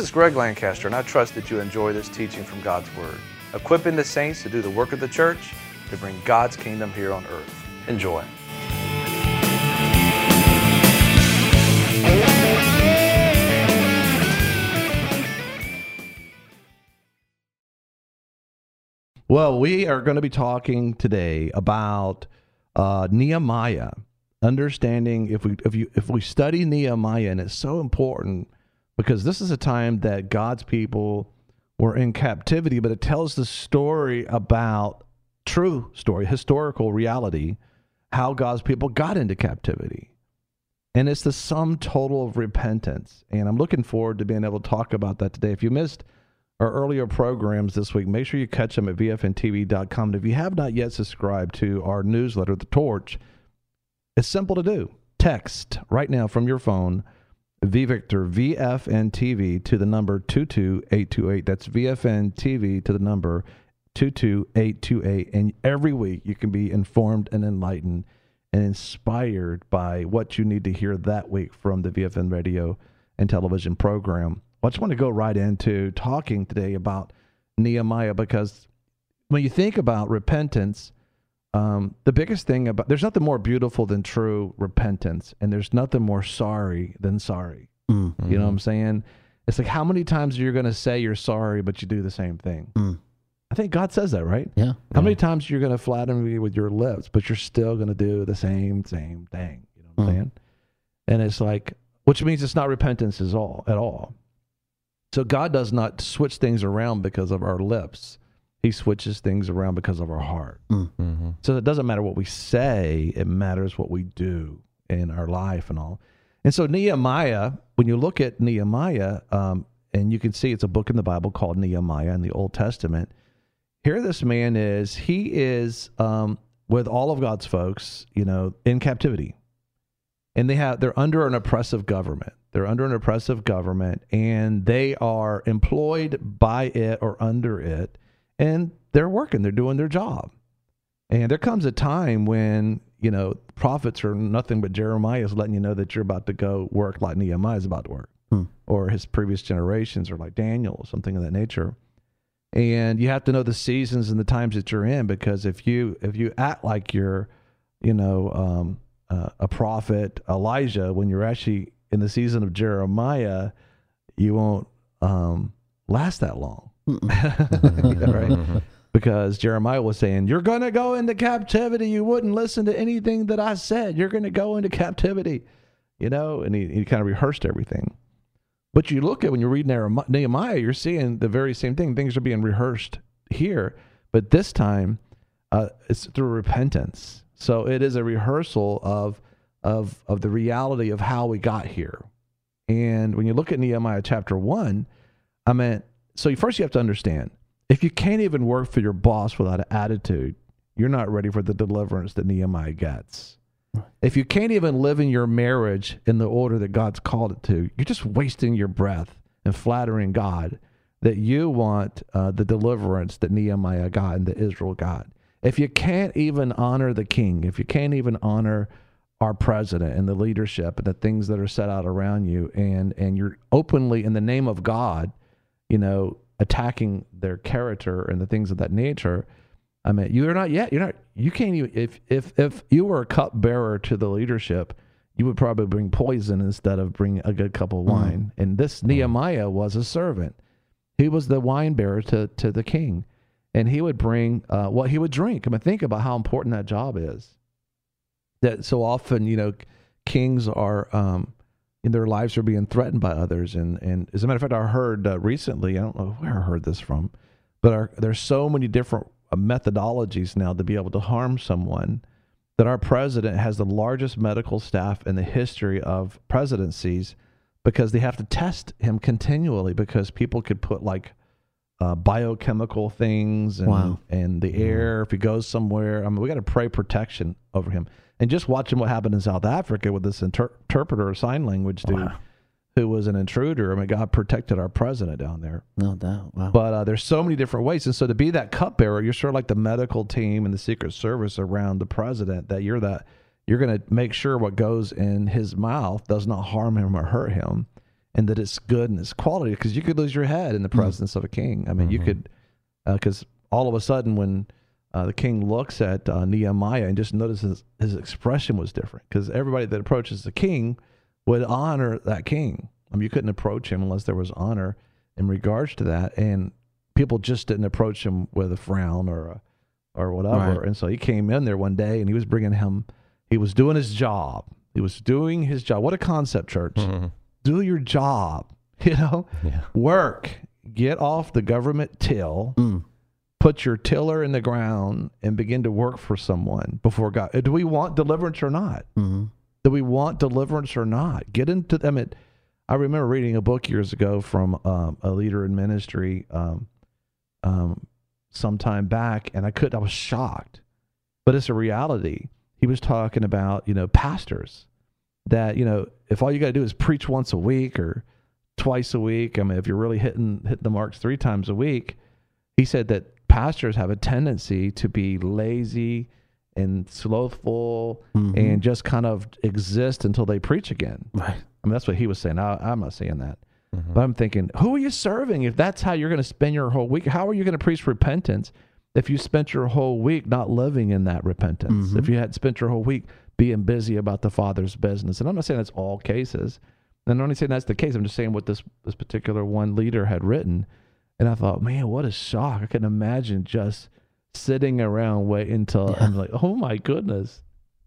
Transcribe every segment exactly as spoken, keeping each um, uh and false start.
is Greg Lancaster, and I trust that you enjoy this teaching from God's Word, equipping the saints to do the work of the church to bring God's kingdom here on earth. Enjoy. Well, we are going to be talking today about uh, Nehemiah. Understanding if we if you if we study Nehemiah, and it's so important because this is a time that God's people were in captivity, but it tells the story about true story, historical reality, how God's people got into captivity. And it's the sum total of repentance. And I'm looking forward to being able to talk about that today. If you missed our earlier programs this week, make sure you catch them at V F N T V dot com. And if you have not yet subscribed to our newsletter, The Torch, it's simple to do. Text right now from your phone, V Victor, V F N T V to the number two two eight two eight. That's V F N T V to the number two two eight two eight. And every week you can be informed and enlightened and inspired by what you need to hear that week from the V F N radio and television program. I just want to go right into talking today about Nehemiah, because when you think about repentance, um, the biggest thing about, there's nothing more beautiful than true repentance, and there's nothing more sorry than sorry. Mm-hmm. You know what I'm saying? It's like, how many times are you going to say you're sorry, but you do the same thing? Mm. I think God says that, right? Yeah. How yeah. many times you're going to flatter me with your lips, but you're still going to do the same, same thing? You know what I'm mm. saying? And it's like, which means it's not repentance at all, at all. So God does not switch things around because of our lips. He switches things around because of our heart. Mm-hmm. So it doesn't matter what we say. It matters what we do in our life and all. And so Nehemiah, when you look at Nehemiah, um, and you can see it's a book in the Bible called Nehemiah in the Old Testament. Here this man is, he is um, with all of God's folks, you know, in captivity. And they have, they're under an oppressive government. They're under an oppressive government, and they are employed by it or under it, and they're working. They're doing their job. And there comes a time when, you know, prophets are nothing but Jeremiah is letting you know that you're about to go work like Nehemiah is about to work, hmm. or his previous generations, or like Daniel, or something of that nature. And you have to know the seasons and the times that you're in, because if you if you act like you're, you know, um, uh, a prophet Elijah when you're actually in the season of Jeremiah, you won't um, last that long. Yeah, right? Because Jeremiah was saying, you're going to go into captivity. You wouldn't listen to anything that I said. You're going to go into captivity, you know, and he, he kind of rehearsed everything. But you look at, when you read Nehemiah, you're seeing the very same thing. Things are being rehearsed here, but this time uh, it's through repentance. So it is a rehearsal of of of the reality of how we got here. And when you look at Nehemiah chapter one, I mean, so first you have to understand, if you can't even work for your boss without an attitude, you're not ready for the deliverance that Nehemiah gets. If you can't even live in your marriage in the order that God's called it to, you're just wasting your breath and flattering God that you want uh, the deliverance that Nehemiah got and that Israel got. If you can't even honor the king, if you can't even honor our president and the leadership and the things that are set out around you, and and you're openly in the name of God, you know, attacking their character and the things of that nature, I mean, you're not yet, you're not, you can't even, if if if you were a cup bearer to the leadership, you would probably bring poison instead of bring a good cup of wine. Mm. And this Nehemiah was a servant. He was the wine bearer to to the king, and he would bring uh, what he would drink. I mean, think about how important that job is. That so often, you know, kings are, um, in their lives are being threatened by others. And, and as a matter of fact, I heard uh, recently, I don't know where I heard this from, but our, there's so many different uh, methodologies now to be able to harm someone, that our president has the largest medical staff in the history of presidencies, because they have to test him continually, because people could put like uh, biochemical things and, wow. and the air, if he goes somewhere. I mean, we got to pray protection over him. And just watching what happened in South Africa with this inter- interpreter or sign language dude wow. who was an intruder. I mean, God protected our president down there. No doubt. Wow. But uh, there's so many different ways. And so to be that cupbearer, you're sort of like the medical team and the Secret Service around the president, that you're that, you're going to make sure what goes in his mouth does not harm him or hurt him. and that it's good and it's quality, because you could lose your head in the presence mm-hmm. of a king. I mean, mm-hmm. you could, because uh, all of a sudden when uh, the king looks at uh, Nehemiah and just notices his, his expression was different, because everybody that approaches the king would honor that king. I mean, you couldn't approach him unless there was honor in regards to that, and people just didn't approach him with a frown or a, or whatever. Right. And so he came in there one day, and he was bringing him, he was doing his job. He was doing his job. What a concept, church. Mm-hmm. Do your job, you know, yeah. work, get off the government till, mm. put your tiller in the ground and begin to work for someone before God. Do we want deliverance or not? Mm-hmm. Do we want deliverance or not? Get into, I mean, I remember reading a book years ago from um, a leader in ministry um, um, some time back, and I could, I was shocked, but it's a reality. He was talking about, you know, pastors that, you know, if all you got to do is preach once a week or twice a week, I mean, if you're really hitting hitting the marks three times a week, he said that pastors have a tendency to be lazy and slothful mm-hmm. and just kind of exist until they preach again. Right. I mean, that's what he was saying. I, I'm not saying that. Mm-hmm. But I'm thinking, who are you serving? If that's how you're going to spend your whole week, how are you going to preach repentance if you spent your whole week not living in that repentance? Mm-hmm. If you had spent your whole week being busy about the Father's business. And I'm not saying that's all cases. And I'm not saying that's the case. I'm just saying what this, this particular one leader had written. And I thought, man, what a shock. I couldn't imagine just sitting around waiting until yeah. I'm like, oh my goodness.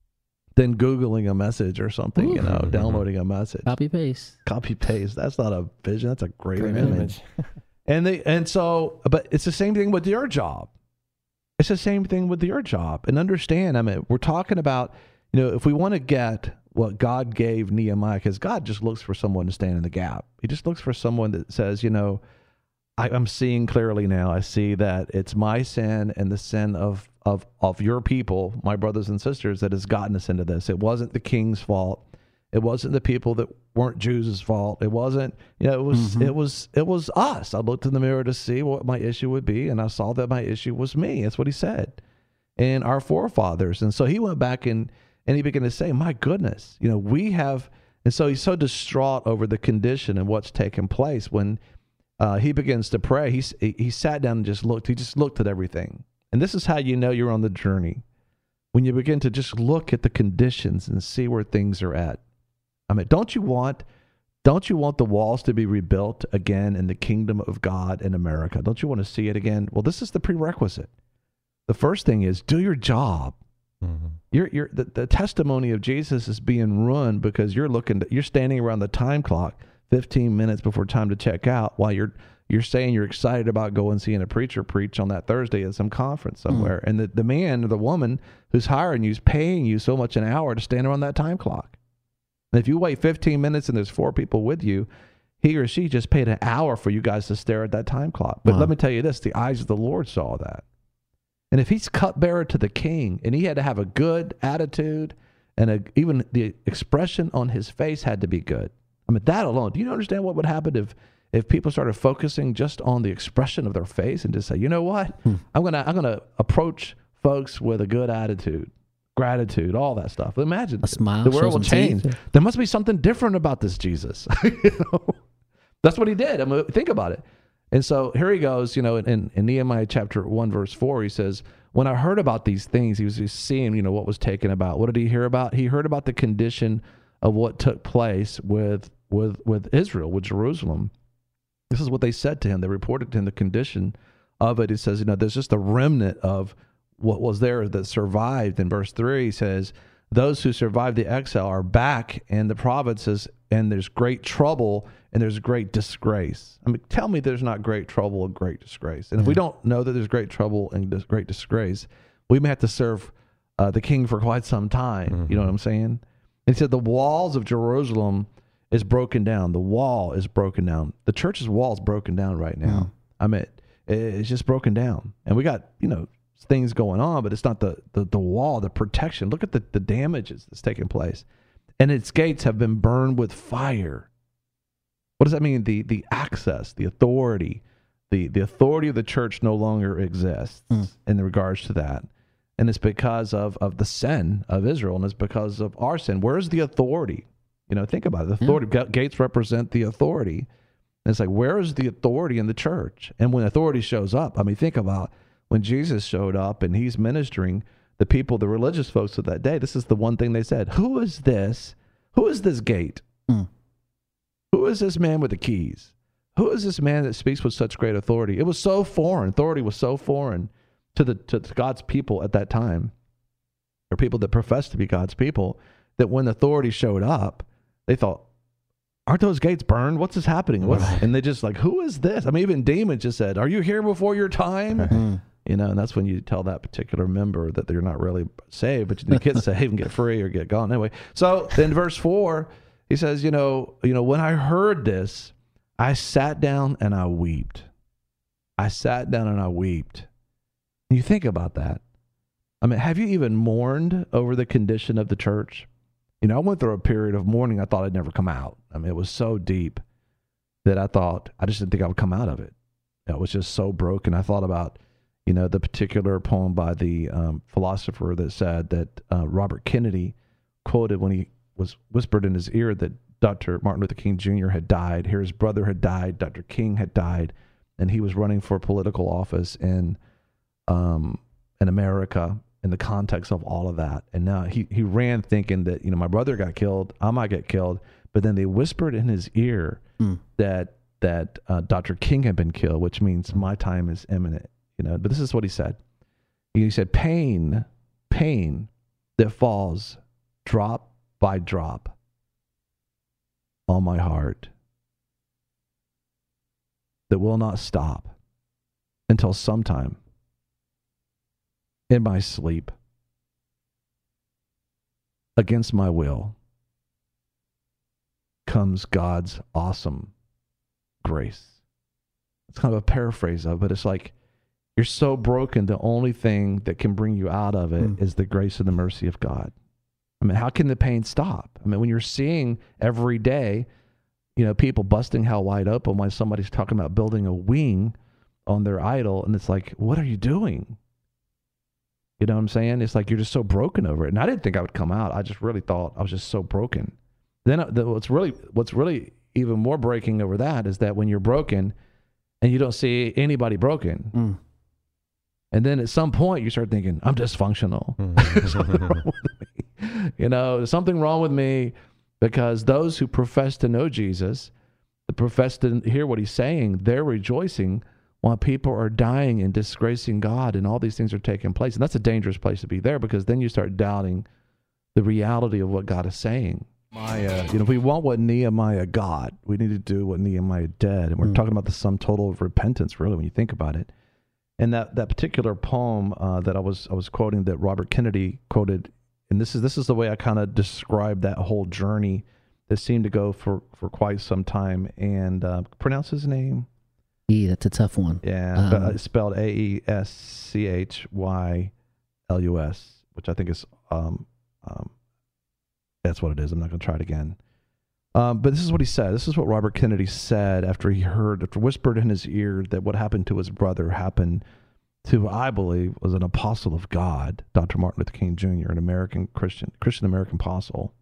Then Googling a message or something, Ooh. you know, mm-hmm. downloading a message. Copy paste. Copy paste. That's not a vision. That's a great, great image. image. and they and so, but it's the same thing with your job. It's the same thing with your job. And understand, I mean, we're talking about, you know, if we want to get what God gave Nehemiah, because God just looks for someone to stand in the gap. He just looks for someone that says, you know, I, I'm seeing clearly now. I see that it's my sin and the sin of, of, of your people, my brothers and sisters, that has gotten us into this. It wasn't the king's fault. It wasn't the people that weren't Jews' fault. It wasn't, you know, it was, mm-hmm. it was, it was us. I looked in the mirror to see what my issue would be, and I saw that my issue was me. That's what he said. And our forefathers. And so he went back and, and he began to say, my goodness, you know, we have, and so he's so distraught over the condition and what's taken place. When uh, he begins to pray, he, he sat down and just looked, he just looked at everything. And this is how you know you're on the journey. When you begin to just look at the conditions and see where things are at. I mean, don't you want, don't you want the walls to be rebuilt again in the kingdom of God in America? Don't you want to see it again? Well, this is the prerequisite. The first thing is do your job. Mm-hmm. You're, you're, the, the testimony of Jesus is being ruined because you're looking, to, you're standing around the time clock fifteen minutes before time to check out while you're, you're saying you're excited about going and seeing a preacher preach on that Thursday at some conference somewhere. Mm-hmm. And the, the man or the woman who's hiring you is paying you so much an hour to stand around that time clock. And if you wait fifteen minutes and there's four people with you, he or she just paid an hour for you guys to stare at that time clock. But wow. let me tell you this, the eyes of the Lord saw that. And if he's cupbearer to the king, and he had to have a good attitude, and a, even the expression on his face had to be good. I mean, that alone, do you understand what would happen if if people started focusing just on the expression of their face and just say, you know what, hmm. I'm gonna I'm gonna approach folks with a good attitude, gratitude, all that stuff. Imagine a smile, the world will change. Teeth. There must be something different about this Jesus. you know? That's what he did. I mean, think about it. And so here he goes, you know, in, in Nehemiah chapter one, verse four, he says, when I heard about these things, he was just seeing, you know, what was taken about. What did he hear about? He heard about the condition of what took place with, with, with Israel, with Jerusalem. This is what they said to him. They reported to him the condition of it. He says, you know, there's just a remnant of what was there that survived. In verse three, he says, those who survived the exile are back in the provinces, and there's great trouble and there's great disgrace. I mean, tell me there's not great trouble and great disgrace. And if we don't know that there's great trouble and dis- great disgrace, we may have to serve uh, the king for quite some time. Mm-hmm. You know what I'm saying? And he said the walls of Jerusalem is broken down. The wall is broken down. The church's wall is broken down right now. Mm. I mean, it, it's just broken down. And we got, you know, things going on, but it's not the, the, the wall, the protection. Look at the, the damages that's taking place. And its gates have been burned with fire. What does that mean? The the access, the authority, the, the authority of the church no longer exists mm. in regards to that. And it's because of, of the sin of Israel, and it's because of our sin. Where's the authority? You know, think about it. The authority yeah. gates represent the authority. And it's like, where is the authority in the church? And when authority shows up, I mean, think about when Jesus showed up and he's ministering, the people, the religious folks of that day, this is the one thing they said: Who is this? Who is this gate? Mm. Who is this man with the keys? Who is this man that speaks with such great authority? It was so foreign. Authority was so foreign to the to God's people at that time, or people that professed to be God's people, that when authority showed up, they thought, aren't those gates burned? What's this happening? What's, and they just like, who is this? I mean, even demons just said, are you here before your time? Mm-hmm. You know, and that's when you tell that particular member that they're not really saved, but you get saved and get free or get gone. Anyway, so then verse four, he says, you know, you know, when I heard this, I sat down and I wept. I sat down and I wept. And you think about that. I mean, have you even mourned over the condition of the church? You know, I went through a period of mourning. I thought I'd never come out. I mean, it was so deep that I thought, I just didn't think I would come out of it. It was just so broken. I thought about, you know, the particular poem by the um, philosopher that said that uh, Robert Kennedy quoted when he was whispered in his ear that Doctor Martin Luther King Junior had died. Here his brother had died. Doctor King had died. And he was running for political office in, um, in America, in the context of all of that. And now he, he ran thinking that, you know, my brother got killed, I might get killed. But then they whispered in his ear mm. that that uh, Doctor King had been killed, which means my time is imminent. You know, but this is what he said. He said, pain, pain that falls drop by drop on my heart, that will not stop until sometime in my sleep, against my will, comes God's awesome grace. It's kind of a paraphrase of it, but it's like, you're so broken, the only thing that can bring you out of it mm. is the grace and the mercy of God. I mean, how can the pain stop? I mean, when you're seeing every day, you know, people busting hell wide open when somebody's talking about building a wing on their idol, and it's like, what are you doing? You know what I'm saying? It's like you're just so broken over it. And I didn't think I would come out. I just really thought I was just so broken. Then uh, the, what's really what's really even more breaking over that is that when you're broken and you don't see anybody broken, mm. and then at some point you start thinking, I'm dysfunctional. Mm. There's something wrong with me. You know, there's something wrong with me, because those who profess to know Jesus, profess to hear what he's saying, they're rejoicing while people are dying and disgracing God, and all these things are taking place. And that's a dangerous place to be there, because then you start doubting the reality of what God is saying. Nehemiah, you know, if we want what Nehemiah got, we need to do what Nehemiah did. And we're mm. talking about the sum total of repentance, really, when you think about it. And that, that particular poem uh, that I was I was quoting, that Robert Kennedy quoted, and this is this is the way I kind of describe that whole journey that seemed to go for, for quite some time. And uh, pronounce his name? E, that's a tough one. Yeah, um, but it's spelled A E S C H Y L U S, which I think is, um, um, that's what it is. I'm not going to try it again. Um, but this is what he said. This is what Robert Kennedy said after he heard, after whispered in his ear that what happened to his brother happened to, I believe, was an apostle of God, Doctor Martin Luther King Junior, an American Christian, Christian American apostle.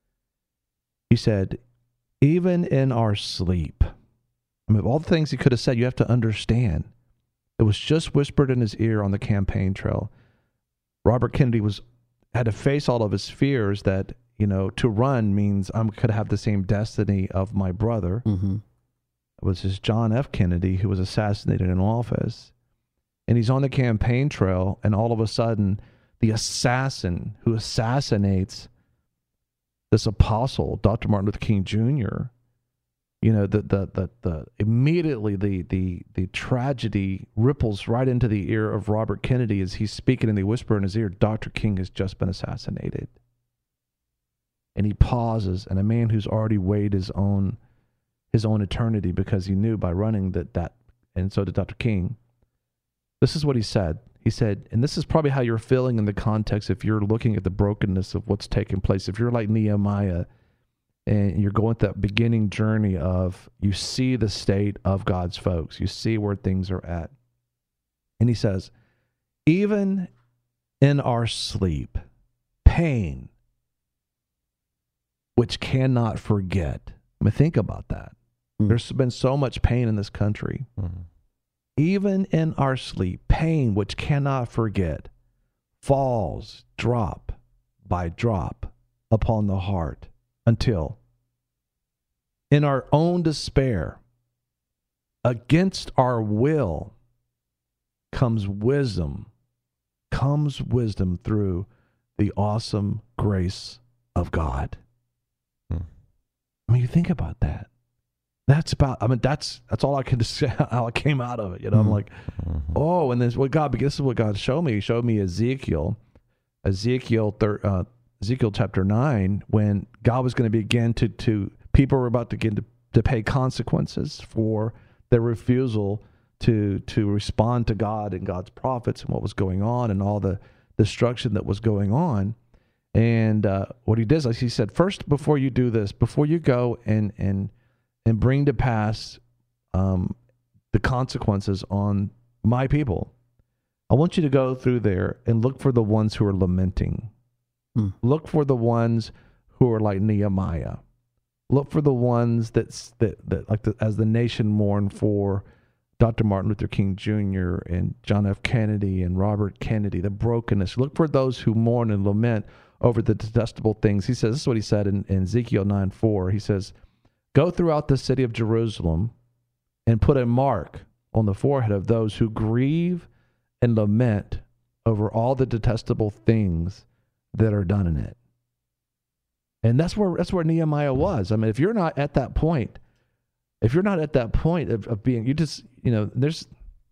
He said, even in our sleep, I mean, of all the things he could have said, you have to understand, it was just whispered in his ear on the campaign trail. Robert Kennedy was had to face all of his fears that, you know, to run means I could have the same destiny of my brother. Mm-hmm. It was his John F. Kennedy who was assassinated in office. And he's on the campaign trail, and all of a sudden, the assassin who assassinates this apostle, Doctor Martin Luther King Junior, you know, the the the, the immediately the the the tragedy ripples right into the ear of Robert Kennedy as he's speaking, and they whisper in his ear, Doctor King has just been assassinated. And he pauses, and a man who's already weighed his own his own eternity, because he knew by running that that, and so did Doctor King. This is what he said. He said, and this is probably how you're feeling in the context if you're looking at the brokenness of what's taking place. If you're like Nehemiah, and you're going through that beginning journey of, you see the state of God's folks, you see where things are at. And he says, even in our sleep, pain, which cannot forget. I mean, think about that. Mm. There's been so much pain in this country. Mm. Even in our sleep, pain which cannot forget falls drop by drop upon the heart until, in our own despair, against our will, comes wisdom, comes wisdom through the awesome grace of God. Hmm. I mean, you think about that. That's about, I mean, that's that's all I can say, how I came out of it. You know, I'm like, Mm-hmm. oh, and this what God, this is what God showed me. He showed me Ezekiel, Ezekiel, thir, uh, Ezekiel chapter nine, when God was going to begin to, to, people were about to begin to, to pay consequences for their refusal to to respond to God and God's prophets and what was going on and all the destruction that was going on. And uh, what he did is he said, first, before you do this, before you go and and and bring to pass um, the consequences on my people, I want you to go through there and look for the ones who are lamenting. Hmm. Look for the ones who are like Nehemiah. Look for the ones that's, that, that like the, as the nation mourned for Doctor Martin Luther King Junior and John F. Kennedy and Robert Kennedy, the brokenness. Look for those who mourn and lament over the detestable things. He says, this is what he said in, in Ezekiel nine four. He says, go throughout the city of Jerusalem and put a mark on the forehead of those who grieve and lament over all the detestable things that are done in it. And that's where that's where Nehemiah was. I mean, if you're not at that point, if you're not at that point of, of being, you just, you know, there's,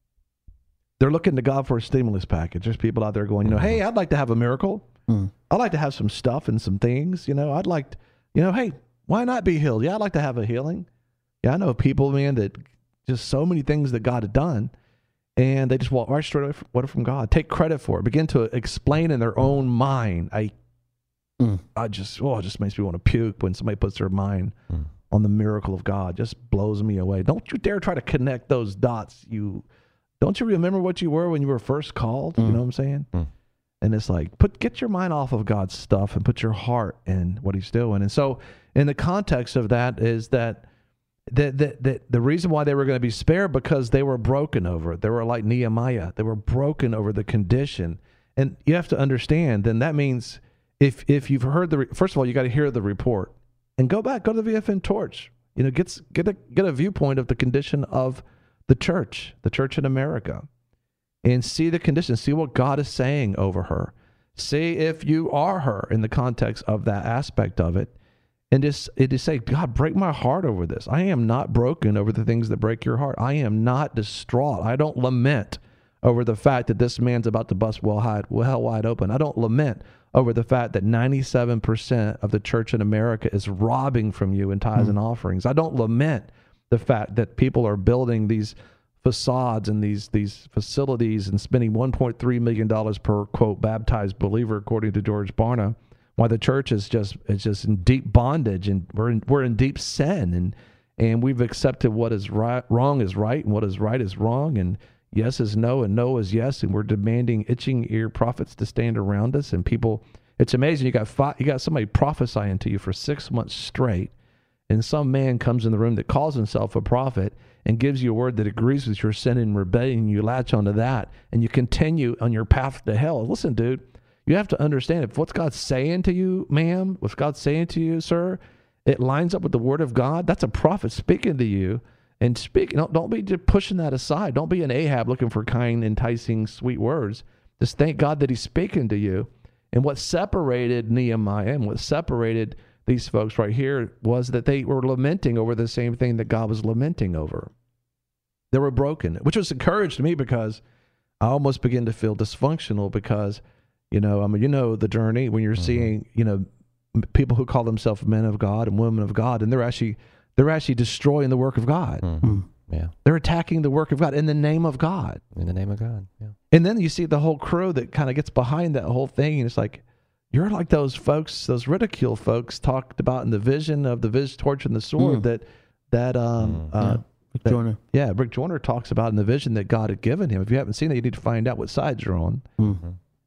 they're looking to God for a stimulus package. There's people out there going, you know, hey, I'd like to have a miracle. Mm. I'd like to have some stuff and some things, you know, I'd like, to, you know, hey, why not be healed? Yeah, I'd like to have a healing. Yeah, I know people, man, that just so many things that God had done, and they just walk right straight away from, from God. Take credit for it. Begin to explain in their own mind. I, Mm. I just, oh, it just makes me want to puke when somebody puts their mind Mm. on the miracle of God. Just blows me away. Don't you dare try to connect those dots. You don't you remember what you were when you were first called? Mm. You know what I'm saying? Mm. And it's like, put get your mind off of God's stuff and put your heart in what He's doing. And so, in the context of that, is that that that, that the reason why they were going to be spared, because they were broken over it. They were like Nehemiah. They were broken over the condition. And you have to understand. Then that means, if if you've heard the re- first of all, you got to hear the report and go back, go to the V F N Torch. You know, get get a get a viewpoint of the condition of the church, the church in America, and see the condition, see what God is saying over her. See if you are her in the context of that aspect of it, and just it just say, God, break my heart over this. I am not broken over the things that break your heart. I am not distraught. I don't lament over the fact that this man's about to bust well wide, well wide open. I don't lament over the fact that ninety-seven percent of the church in America is robbing from you in tithes Mm. and offerings. I don't lament the fact that people are building these facades and these these facilities and spending one point three million dollars per, quote, baptized believer, according to George Barna, while the church is just is just in deep bondage, and we're in, we're in deep sin, and and we've accepted what is right, wrong is right, and what is right is wrong, and yes is no, and no is yes, and we're demanding itching ear prophets to stand around us. And people, it's amazing. You got five, you got somebody prophesying to you for six months straight, and some man comes in the room that calls himself a prophet and gives you a word that agrees with your sin and rebellion. You latch onto that, and you continue on your path to hell. Listen, dude, you have to understand, if what's God saying to you, ma'am, what's God saying to you, sir, it lines up with the word of God, that's a prophet speaking to you. And speak, don't, don't be just pushing that aside. Don't be an Ahab looking for kind, enticing, sweet words. Just thank God that He's speaking to you. And what separated Nehemiah and what separated these folks right here was that they were lamenting over the same thing that God was lamenting over. They were broken, which was encouraged to me, because I almost begin to feel dysfunctional, because, you know, I mean, you know, the journey when you're mm-hmm. seeing, you know, people who call themselves men of God and women of God, and they're actually They're actually destroying the work of God. Mm-hmm. Yeah. They're attacking the work of God in the name of God. In the name of God, yeah. And then you see the whole crew that kind of gets behind that whole thing, and it's like, you're like those folks, those ridicule folks talked about in the vision of the vision, torch and the sword Mm. that, that, um, Mm. uh, Yeah. Rick that- Joyner. yeah, Rick Joyner talks about in the vision that God had given him. If you haven't seen it, you need to find out what side you're on. Mm.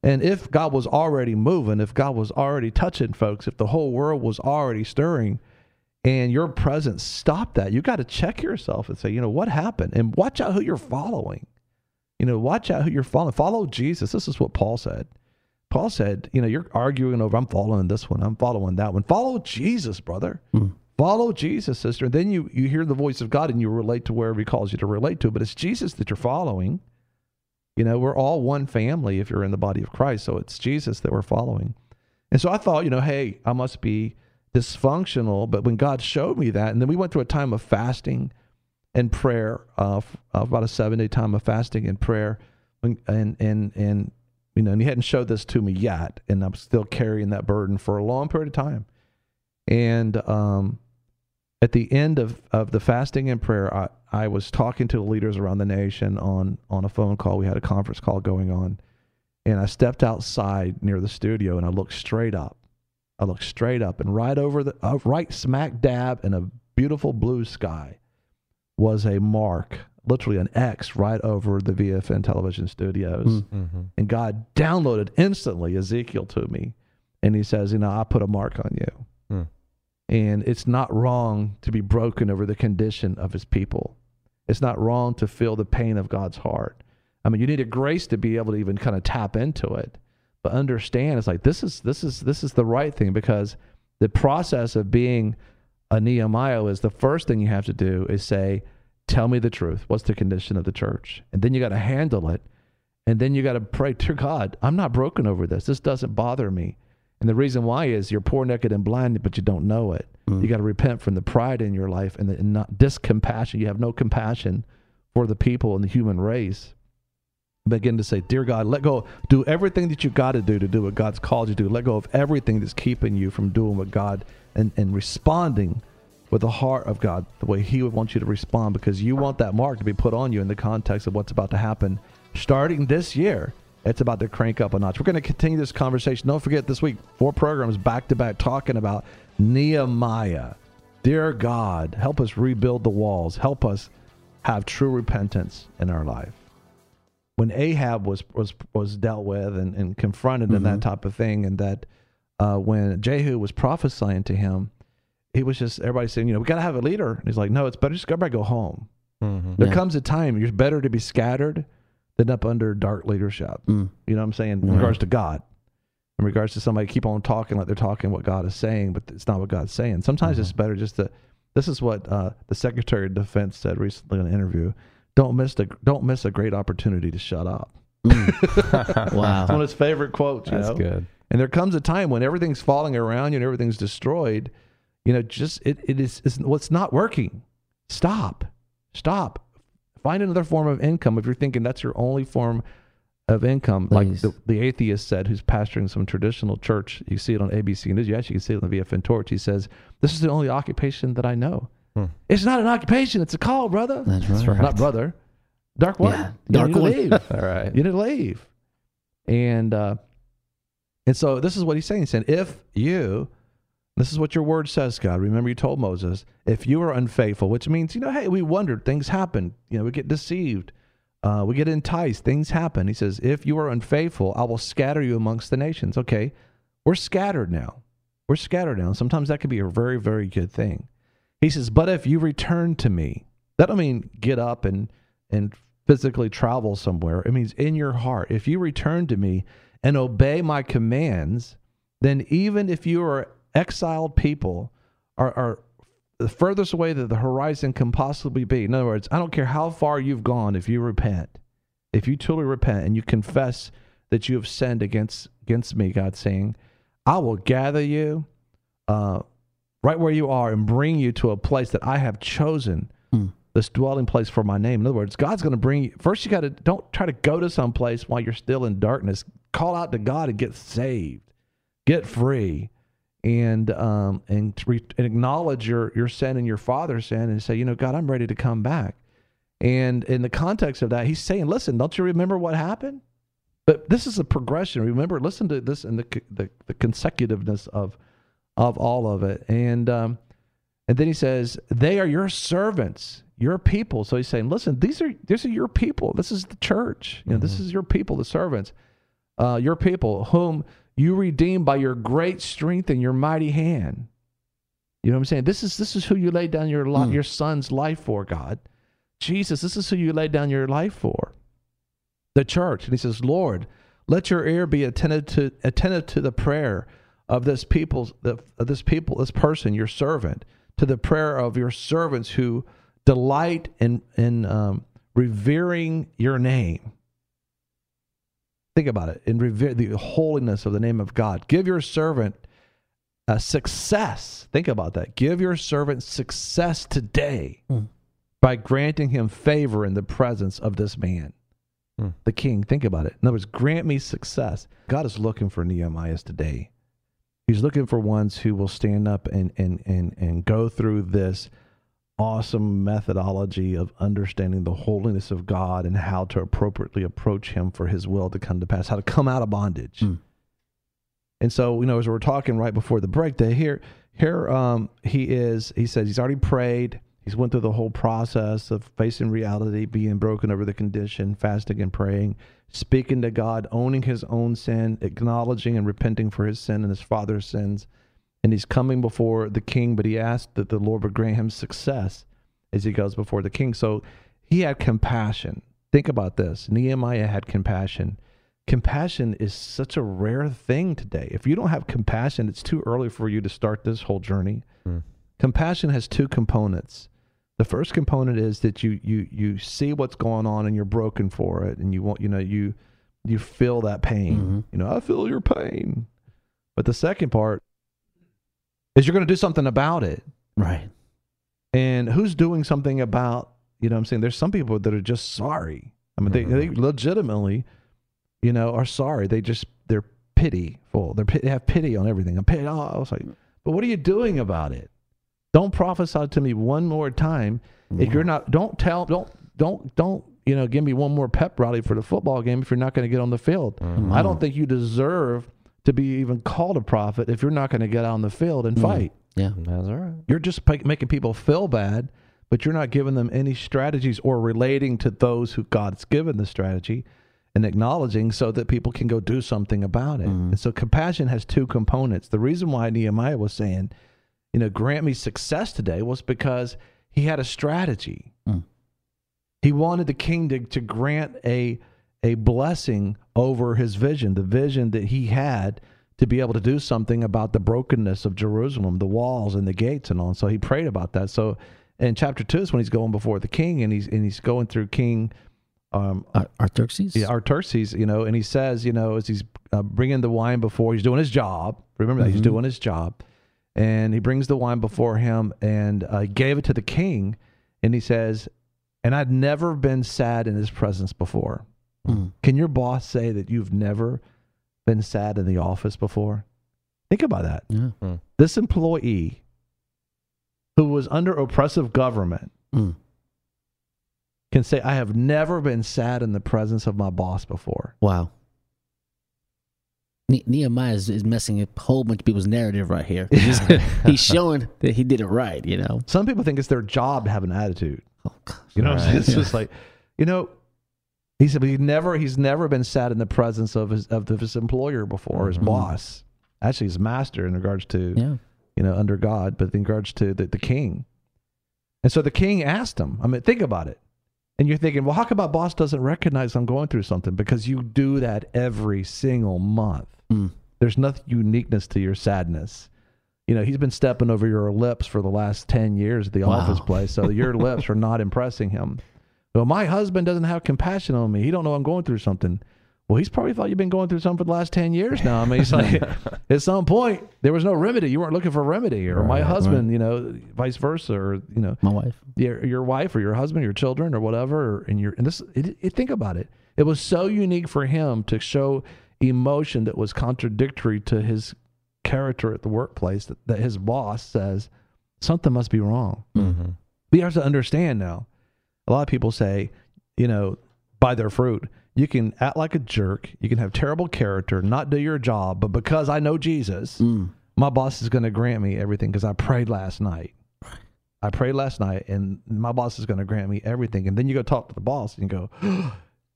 And if God was already moving, if God was already touching folks, if the whole world was already stirring, and your presence stopped that, you got to check yourself and say, you know, what happened? And watch out who you're following. You know, watch out who you're following. Follow Jesus. This is what Paul said. Paul said, you know, you're arguing over, I'm following this one, I'm following that one. Follow Jesus, brother. Mm. Follow Jesus, sister. And then you, you hear the voice of God and you relate to wherever he calls you to relate to. But it's Jesus that you're following. You know, we're all one family if you're in the body of Christ. So it's Jesus that we're following. And so I thought, you know, hey, I must be dysfunctional. But when God showed me that, and then we went through a time of fasting and prayer, uh, about a seven-day time of fasting and prayer. And, and, and, you know, and he hadn't showed this to me yet. And I'm still carrying that burden for a long period of time. And um, at the end of, of the fasting and prayer, I, I was talking to the leaders around the nation on, on a phone call. We had a conference call going on. And I stepped outside near the studio and I looked straight up. I looked straight up, and right over the, uh, right smack dab in a beautiful blue sky was a mark, literally an X right over the V F N television studios. Mm-hmm. And God downloaded instantly Ezekiel to me. And he says, you know, I put a mark on you. Mm. And it's not wrong to be broken over the condition of his people. It's not wrong to feel the pain of God's heart. I mean, you need a grace to be able to even kind of tap into it. But understand, it's like, this is this is this is the right thing, because the process of being a Nehemiah is the first thing you have to do is say, tell me the truth. What's the condition of the church? And then you got to handle it. And then you got to pray to God, I'm not broken over this. This doesn't bother me. And the reason why is you're poor, naked, and blind, but you don't know it. Mm. You got to repent from the pride in your life and the and not discompassion. You have no compassion for the people and the human race. Begin to say, dear God, let go. Do everything that you got to do to do what God's called you to do. Let go of everything that's keeping you from doing what God and, and responding with the heart of God, the way he would want you to respond, because you want that mark to be put on you in the context of what's about to happen starting this year. It's about to crank up a notch. We're going to continue this conversation. Don't forget, this week, four programs back to back talking about Nehemiah. Dear God, help us rebuild the walls. Help us have true repentance in our life. When Ahab was was was dealt with and, and confronted mm-hmm. in that type of thing, and that uh, when Jehu was prophesying to him, he was just, everybody saying, you know, we got to have a leader. And he's like, no, it's better just everybody go home. Mm-hmm. There yeah. comes a time you're better to be scattered than up under dark leadership. Mm. You know what I'm saying? In mm-hmm. regards to God. In regards to somebody keep on talking like they're talking what God is saying, but it's not what God's saying. Sometimes mm-hmm. it's better just to, this is what uh, the Secretary of Defense said recently in an interview. Don't miss the don't miss a great opportunity to shut up. Mm. Wow. It's one of his favorite quotes. You That's know? good. And there comes a time when everything's falling around you and everything's destroyed. You know, just it, it is it's, what's not working. Stop. Stop. Find another form of income if you're thinking that's your only form of income. Please. Like the, the atheist said, who's pastoring some traditional church. You see it on A B C News. You actually can see it on the V F N Torch. He says, this is the only occupation that I know. Hmm. It's not an occupation. It's a call, brother. That's right. Right. Not brother. Dark what? Yeah. Dark you need to leave. All right. You need to leave. And, uh, and so this is what he's saying. He's saying, if you, this is what your word says, God. Remember you told Moses, if you are unfaithful, which means, you know, hey, we wondered, things happen. You know, we get deceived. Uh, we get enticed. Things happen. He says, if you are unfaithful, I will scatter you amongst the nations. Okay. We're scattered now. We're scattered now. Sometimes that could be a very, very good thing. He says, but if you return to me, that don't mean get up and, and physically travel somewhere. It means in your heart. If you return to me and obey my commands, then even if you are exiled people are, are the furthest away that the horizon can possibly be. In other words, I don't care how far you've gone. If you repent, if you truly repent and you confess that you have sinned against, against me, God's saying, I will gather you, uh, right where you are and bring you to a place that I have chosen, mm. this dwelling place for my name. In other words, God's going to bring you. First, you got to, don't try to go to some place while you're still in darkness. Call out to God and get saved, get free, and um and, re- and acknowledge your, your sin and your father's sin and say, you know, God, I'm ready to come back. And in the context of that, he's saying, listen, don't you remember what happened? But this is a progression. Remember, listen to this and the the, the consecutiveness of of all of it. And um, and then he says, they are your servants, your people. So he's saying, listen, these are these are your people. This is the church. You know, mm-hmm. this is your people, the servants. uh, your people, whom you redeemed by your great strength and your mighty hand. You know what I'm saying? This is this is who you laid down your li- Mm. your son's life for, God. Jesus, this is who you laid down your life for. The church. And he says, Lord, let your ear be attentive to attentive to the prayer of this people, of this people, this person, your servant, to the prayer of your servants who delight in in um, revering your name. Think about it, in revere the holiness of the name of God. Give your servant a success. Think about that. Give your servant success today Mm. by granting him favor in the presence of this man, Mm. the king. Think about it. In other words, grant me success. God is looking for Nehemiahs today. He's looking for ones who will stand up and and and and go through this awesome methodology of understanding the holiness of God and how to appropriately approach him for his will to come to pass, how to come out of bondage. Mm. And so, you know, as we we're talking right before the break, that here, here um, he is, he says he's already prayed. He's went through the whole process of facing reality, being broken over the condition, fasting and praying, speaking to God, owning his own sin, acknowledging and repenting for his sin and his father's sins. And he's coming before the king, but he asked that the Lord would grant him success as he goes before the king. So he had compassion. Think about this. Nehemiah had compassion. Compassion is such a rare thing today. If you don't have compassion, it's too early for you to start this whole journey. Mm. Compassion has two components. The first component is that you you you see what's going on and you're broken for it, and you want you know you you feel that pain. Mhm. You know, I feel your pain. But the second part is you're going to do something about it. Right. And who's doing something about, you know what I'm saying? There's some people that are just sorry. I mean, they, they legitimately, you know, are sorry. They just, they're pityful. They're, they have pity on everything. I'm pity. Oh, I was like, but what are you doing about it? Don't prophesy to me one more time. If you're not, don't tell, don't, don't, don't, you know, give me one more pep rally for the football game if you're not going to get on the field. Mhm. I don't think you deserve to be even called a prophet if you're not going to get out on the field and Mhm. fight. Yeah. That's all right. You're just pa- making people feel bad, but you're not giving them any strategies or relating to those who God's given the strategy and acknowledging so that people can go do something about it. Mhm. And so compassion has two components. The reason why Nehemiah was saying, you know, grant me success today was because he had a strategy. Mm. He wanted the king to, to grant a a blessing over his vision, the vision that he had to be able to do something about the brokenness of Jerusalem, the walls and the gates and all. And so he prayed about that. So in chapter two is when he's going before the king and he's and he's going through King um, Ar- Artaxerxes? yeah, Artaxerxes, you know, and he says, you know, as he's uh, bringing the wine before, he's doing his job. Remember that he's Mhm. doing his job, and he brings the wine before him and uh, gave it to the king, and he says, "And I'd never been sad in his presence before." Mm. Can your boss say that you've never been sad in the office before? Think about that. Yeah. This employee who was under oppressive government Mm. can say, "I have never been sad in the presence of my boss before." Wow. Ne- Nehemiah is, is messing up a whole bunch of people's narrative right here. He's, he's showing that he did it right, you know? Some people think it's their job to have an attitude. Oh, gosh. You know what I'm saying? Right. It's just like, you know, he said, but he never, he's never been sad in the presence of his, of his employer before, his Mhm. boss. Actually, his master in regards to, Yeah. you know, under God, but in regards to the, the king. And so the king asked him, I mean, think about it. And you're thinking, well, how come my boss doesn't recognize I'm going through something? Because you do that every single month. Mm. There's nothing uniqueness to your sadness. You know, he's been stepping over your lips for the last ten years at the Wow. office place, so your lips are not impressing him. Well, my husband doesn't have compassion on me. He don't know I'm going through something. Well, he's probably thought you've been going through something for the last ten years now. I mean, he's like, at some point, there was no remedy. You weren't looking for a remedy. Or my Right, husband, you know, vice versa. Or, you know, My wife. your, your wife or your husband, your children or whatever. Or, and, your, and this, it, it, think about it. It was so unique for him to show emotion that was contradictory to his character at the workplace, that, that his boss says, something must be wrong. Mm-hmm. We have to understand now. A lot of people say, you know, by their fruit. You can act like a jerk. You can have terrible character, not do your job. But because I know Jesus, Mm. my boss is going to grant me everything because I prayed last night. I prayed last night, and my boss is going to grant me everything. And then you go talk to the boss and you go,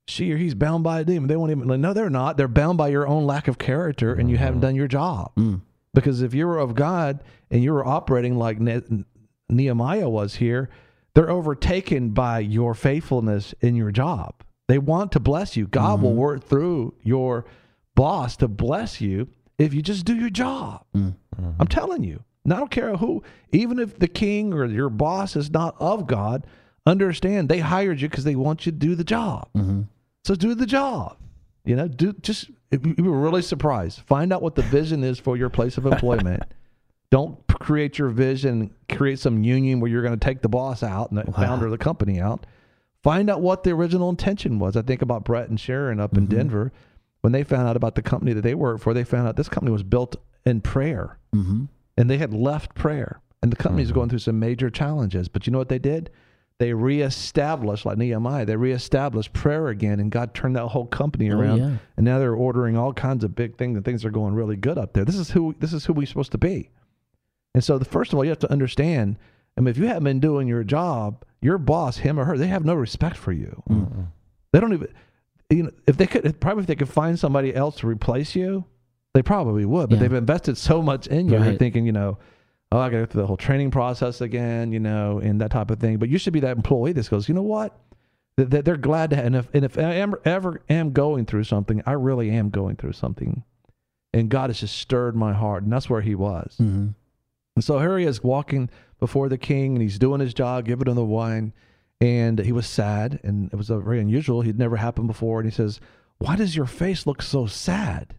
she or he's bound by a demon. They won't even, like, no, they're not. They're bound by your own lack of character, and you haven't done your job. Mm. Because if you were of God and you were operating like ne- Nehemiah was here, they're overtaken by your faithfulness in your job. They want to bless you. God Mm-hmm. will work through your boss to bless you if you just do your job. Mm. I'm telling you. And I don't care who, even if the king or your boss is not of God, understand they hired you because they want you to do the job. Mm-hmm. So do the job. You know, do just, if you were really surprised, find out what the vision is for your place of employment. Don't create your vision, create some union where you're going to take the boss out and the Wow. founder of the company out. Find out what the original intention was. I think about Brett and Sharon up in Mhm. Denver. When they found out about the company that they worked for, they found out this company was built in prayer. Mm-hmm. And they had left prayer. And the company's Mhm. going through some major challenges. But you know what they did? They reestablished, like Nehemiah, they reestablished prayer again, and God turned that whole company Oh, around. yeah. And now they're ordering all kinds of big things, and things are going really good up there. This is who this is who we're supposed to be. And so, the first of all, you have to understand. I mean, if you haven't been doing your job, your boss, him or her, they have no respect for you. Mm. They don't even. You know, if they could, probably if they could find somebody else to replace you, they probably would. But Yeah. they've invested so much in you, they're Right. thinking, you know, oh, I got to go through the whole training process again, you know, and that type of thing. But you should be that employee that goes, you know what? That that they're glad to, and if and if I am, ever am going through something, I really am going through something, and God has just stirred my heart, and that's where he was. Mm-hmm. And so here he is walking before the king, and he's doing his job, giving him the wine, and he was sad, and it was a very unusual. He'd never happened before, and he says, "Why does your face look so sad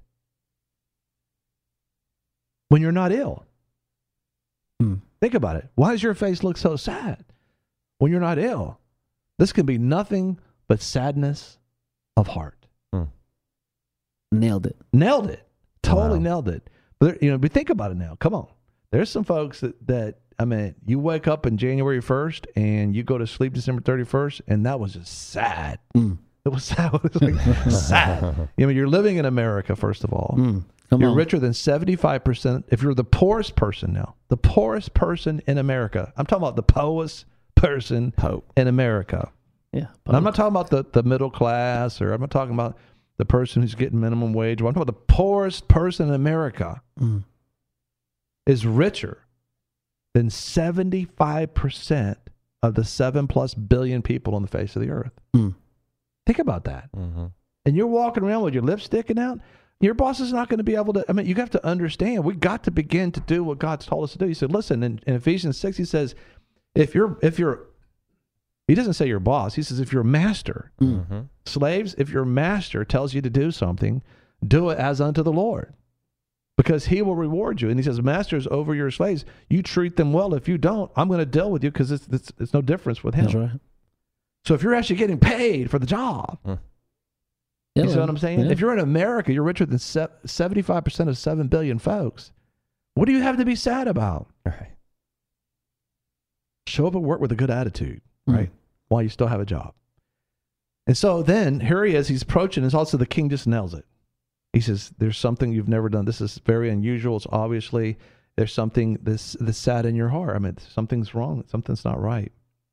when you're not ill?" Hmm. Think about it. Why does your face look so sad when you're not ill? This can be nothing but sadness of heart. Nailed it. Nailed it. Totally Wow. nailed it. But there- you know, but think about it now. Come on. There's some folks that, that I mean, you wake up in January first and you go to sleep December thirty-first, and that was just sad. Mm. It was sad. It was like sad. You know, you're living in America, first of all. Mm. Come You're on. richer than seventy-five percent. If you're the poorest person now, the poorest person in America, I'm talking about the poorest person Pope. in America. Yeah. And I'm not talking about the, the middle class, or I'm not talking about the person who's getting minimum wage. I'm talking about the poorest person in America Mm. is richer than seventy-five percent of the seven plus billion people on the face of the earth. Mm. Think about that. Mm-hmm. And you're walking around with your lips sticking out. Your boss is not going to be able to. I mean, you have to understand. We got to begin to do what God's told us to do. He said, "Listen." In, in Ephesians six, he says, "If you're, if you're," he doesn't say your boss. He says, "If you're a master, Mm. Mm-hmm. slaves, if your master tells you to do something, do it as unto the Lord, because He will reward you." And he says, "Masters over your slaves, you treat them well. If you don't, I'm going to deal with you, because it's, it's it's no difference with Him." That's right. So if you're actually getting paid for the job. Yeah, You see what I'm saying? yeah. If you're in America, you're richer than seventy-five percent of seven billion folks. What do you have to be sad about? Right. Show up at work with a good attitude, Mm. right? While you still have a job. And so then here he is, he's approaching, and also the king just nails it. He says, "There's something you've never done. This is very unusual. It's obviously there's something that's, that's sad in your heart. I mean, something's wrong. Something's not right."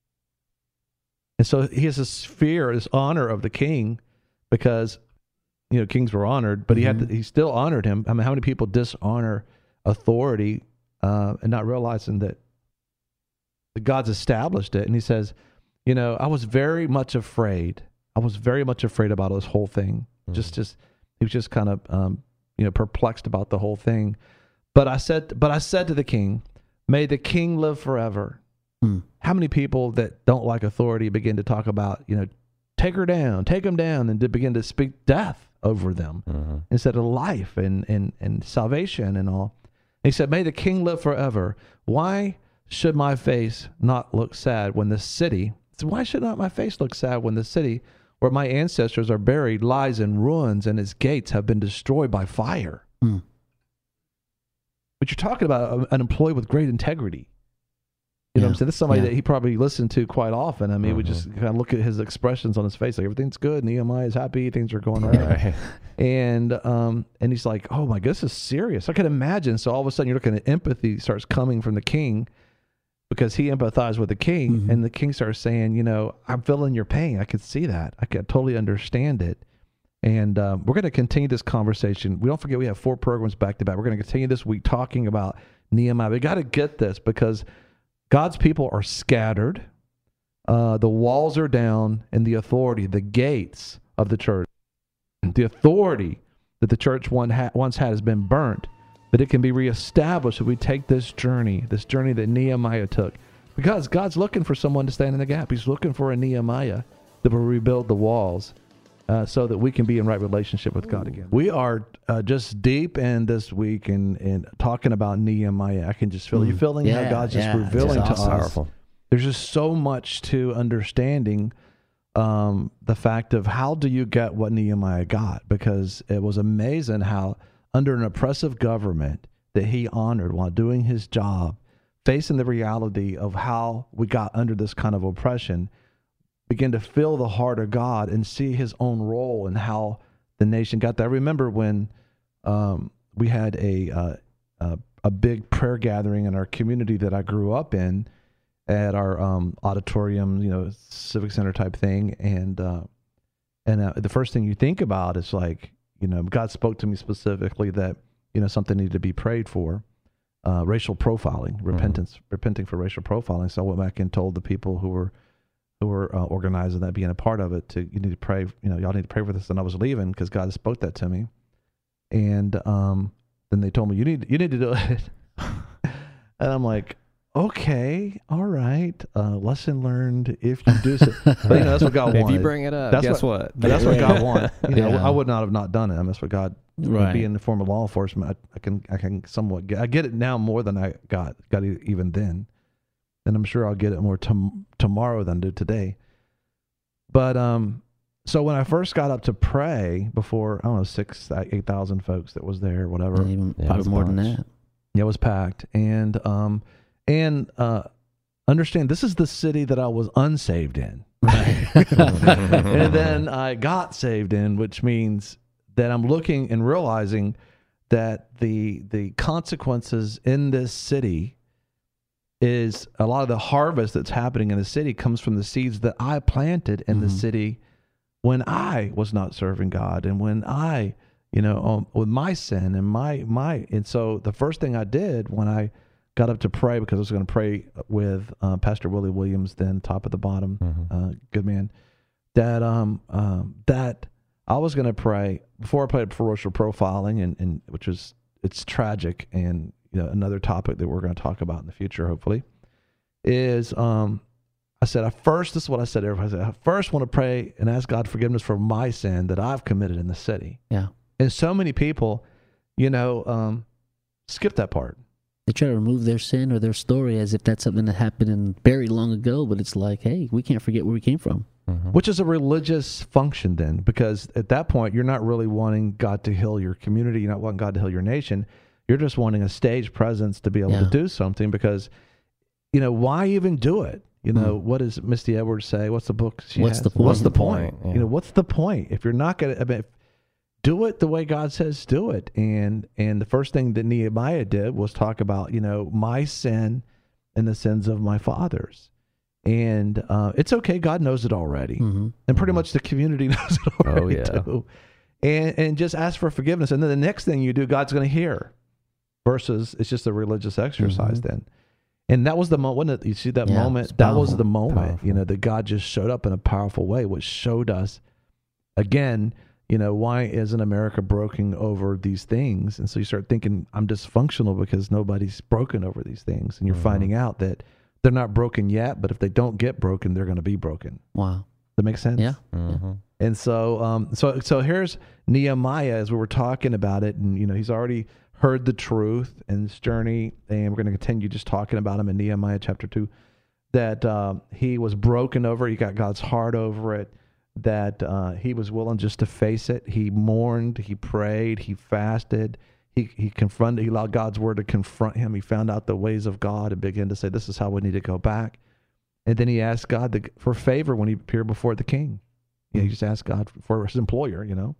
And so he has this fear, this honor of the king, because, you know, kings were honored, but he had to, he still honored him. I mean, how many people dishonor authority uh, and not realizing that that God's established it? And he says, you know, I was very much afraid. I was very much afraid about this whole thing. Mm. Just, just he was just kind of, um, you know, perplexed about the whole thing. But I said, but I said to the king, "May the king live forever." Mm. How many people that don't like authority begin to talk about, you know, take her down, take him down, and to begin to speak death over them Mm-hmm. instead of life and, and, and salvation and all. And he said, "May the king live forever. Why should my face not look sad when the city, so why should not my face look sad when the city where my ancestors are buried lies in ruins and its gates have been destroyed by fire?" Mm. But you're talking about a- an employee with great integrity. You know what I'm Yeah. saying? This is somebody Yeah. that he probably listened to quite often. I mean, we Mhm. just kind of look at his expressions on his face, like everything's good. Nehemiah is happy. Things are going right. Right. And um, and he's like, "Oh my God, this is serious." I can imagine. So all of a sudden, you're looking at empathy starts coming from the king, because he empathized with the king, Mhm. and the king started saying, you know, I'm feeling your pain. I could see that. I could totally understand it. And um, we're going to continue this conversation. We don't forget we have four programs back to back. We're going to continue this week talking about Nehemiah. We got to get this because God's people are scattered. Uh, the walls are down, and the authority, the gates of the church, the authority that the church one ha- once had has been burnt, that it can be reestablished if we take this journey, this journey that Nehemiah took. Because God's looking for someone to stand in the gap. He's looking for a Nehemiah that will rebuild the walls uh, so that we can be in right relationship with God again. We are uh, just deep in this week and in, in talking about Nehemiah. I can just feel, Mm. you feeling Yeah, how God's just yeah, revealing just to awesome. us. Powerful. There's just so much to understanding um, the fact of how do you get what Nehemiah got, because it was amazing how under an oppressive government that he honored while doing his job, facing the reality of how we got under this kind of oppression, began to feel the heart of God and see his own role and how the nation got there. I remember when um, we had a, uh, a a big prayer gathering in our community that I grew up in, at our um, auditorium, you know, civic center type thing. And uh, and uh, the first thing you think about is like, you know, God spoke to me specifically that, you know, something needed to be prayed for, uh, racial profiling, repentance, mm-hmm. repenting for racial profiling. So I went back and told the people who were who were uh, organizing that, being a part of it, to, you need to pray, you know, y'all need to pray for this. And I was leaving because God spoke that to me. And um, then they told me, you need, you need to do it. And I'm like, okay, all right. Uh, lesson learned. If you do so, but, you know, that's what God wanted. If you bring it up, that's guess what, what? That's what God wanted. You know, Yeah. I would not have not done it. I mean, that's what God. Right. Being in the form of law enforcement, I, I can I can somewhat get. I get it now more than I got got it even then, and I'm sure I'll get it more tom- tomorrow than I do today. But um, so when I first got up to pray before, I don't know, six, eight thousand folks that was there, whatever. Yeah, even Yeah, it probably was more a than bunch. that. It was packed, and um, and uh, understand this is the city that I was unsaved in, Right. and then I got saved in, which means that I'm looking and realizing that the the consequences in this city is a lot of the harvest that's happening in the city comes from the seeds that I planted in Mhm. the city when I was not serving God, and when I, you know, um, with my sin and my my and so the first thing I did when I got up to pray, because I was going to pray with uh, Pastor Willie Williams, then top of the bottom, Mhm. uh, good man, that um um that I was going to pray before I prayed for racial profiling, and, and which is, it's tragic, and you know, another topic that we're going to talk about in the future, hopefully, is um I said, I first, this is what I said to everybody, I said, I first want to pray and ask God forgiveness for my sin that I've committed in the city. Yeah. And so many people, you know, um, skip that part. They try to remove their sin or their story as if that's something that happened and very long ago, but it's like, hey, we can't forget where we came from. Mhm. Which is a religious function then, because at that point, you're not really wanting God to heal your community. You're not wanting God to heal your nation. You're just wanting a stage presence to be able Yeah. to do something, because, you know, why even do it? You know, Mm. what does Misty Edwards say? What's the book she What's has? the point? What's the point? Yeah. You know, what's the point? If you're not going to, I mean, if, do it the way God says do it. And and the first thing that Nehemiah did was talk about, you know, my sin and the sins of my fathers. And uh, it's okay. God knows it already. Mm-hmm. And pretty Mhm. much the community knows it already Oh, yeah. too. And, and just ask for forgiveness. And then the next thing you do, God's going to hear, versus it's just a religious exercise Mhm. then. And that was the moment, wasn't it? You see that Yeah, moment? it's That was powerful. the moment, Powerful. you know, that God just showed up in a powerful way, which showed us, again, you know, why isn't America broken over these things? And so you start thinking, I'm dysfunctional because nobody's broken over these things. And you're Mhm. finding out that they're not broken yet, but if they don't get broken, they're going to be broken. Wow. That makes sense? Yeah. Mhm. And so, um, so, so here's Nehemiah as we were talking about it, and you know, he's already heard the truth in this journey, and we're going to continue just talking about him in Nehemiah chapter two. That uh, he was broken over, he got God's heart over it. That uh, he was willing just to face it. He mourned, he prayed, he fasted. He he confronted, he allowed God's word to confront him. He found out the ways of God and began to say, this is how we need to go back. And then he asked God to, for favor when he appeared before the king. You know, he just asked God for his employer, you know.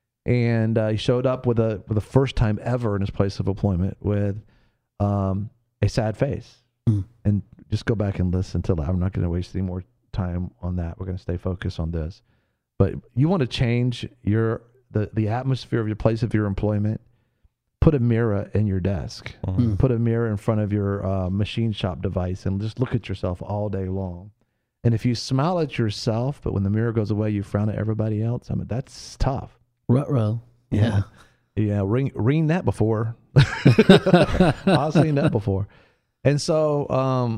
And uh, he showed up with a for the first time ever in his place of employment with um, a sad face. Mm. And just go back and listen to that. I'm not going to waste any more time on that. We're going to stay focused on this. But you want to change your the, the atmosphere of your place of your employment. Put a mirror in your desk. Mhm. Put a mirror in front of your uh, machine shop device and just look at yourself all day long. And if you smile at yourself, but when the mirror goes away, you frown at everybody else, I mean, that's tough. Ruh-roh. Yeah. Yeah, ring, ring that before. I've seen that before. And so, um,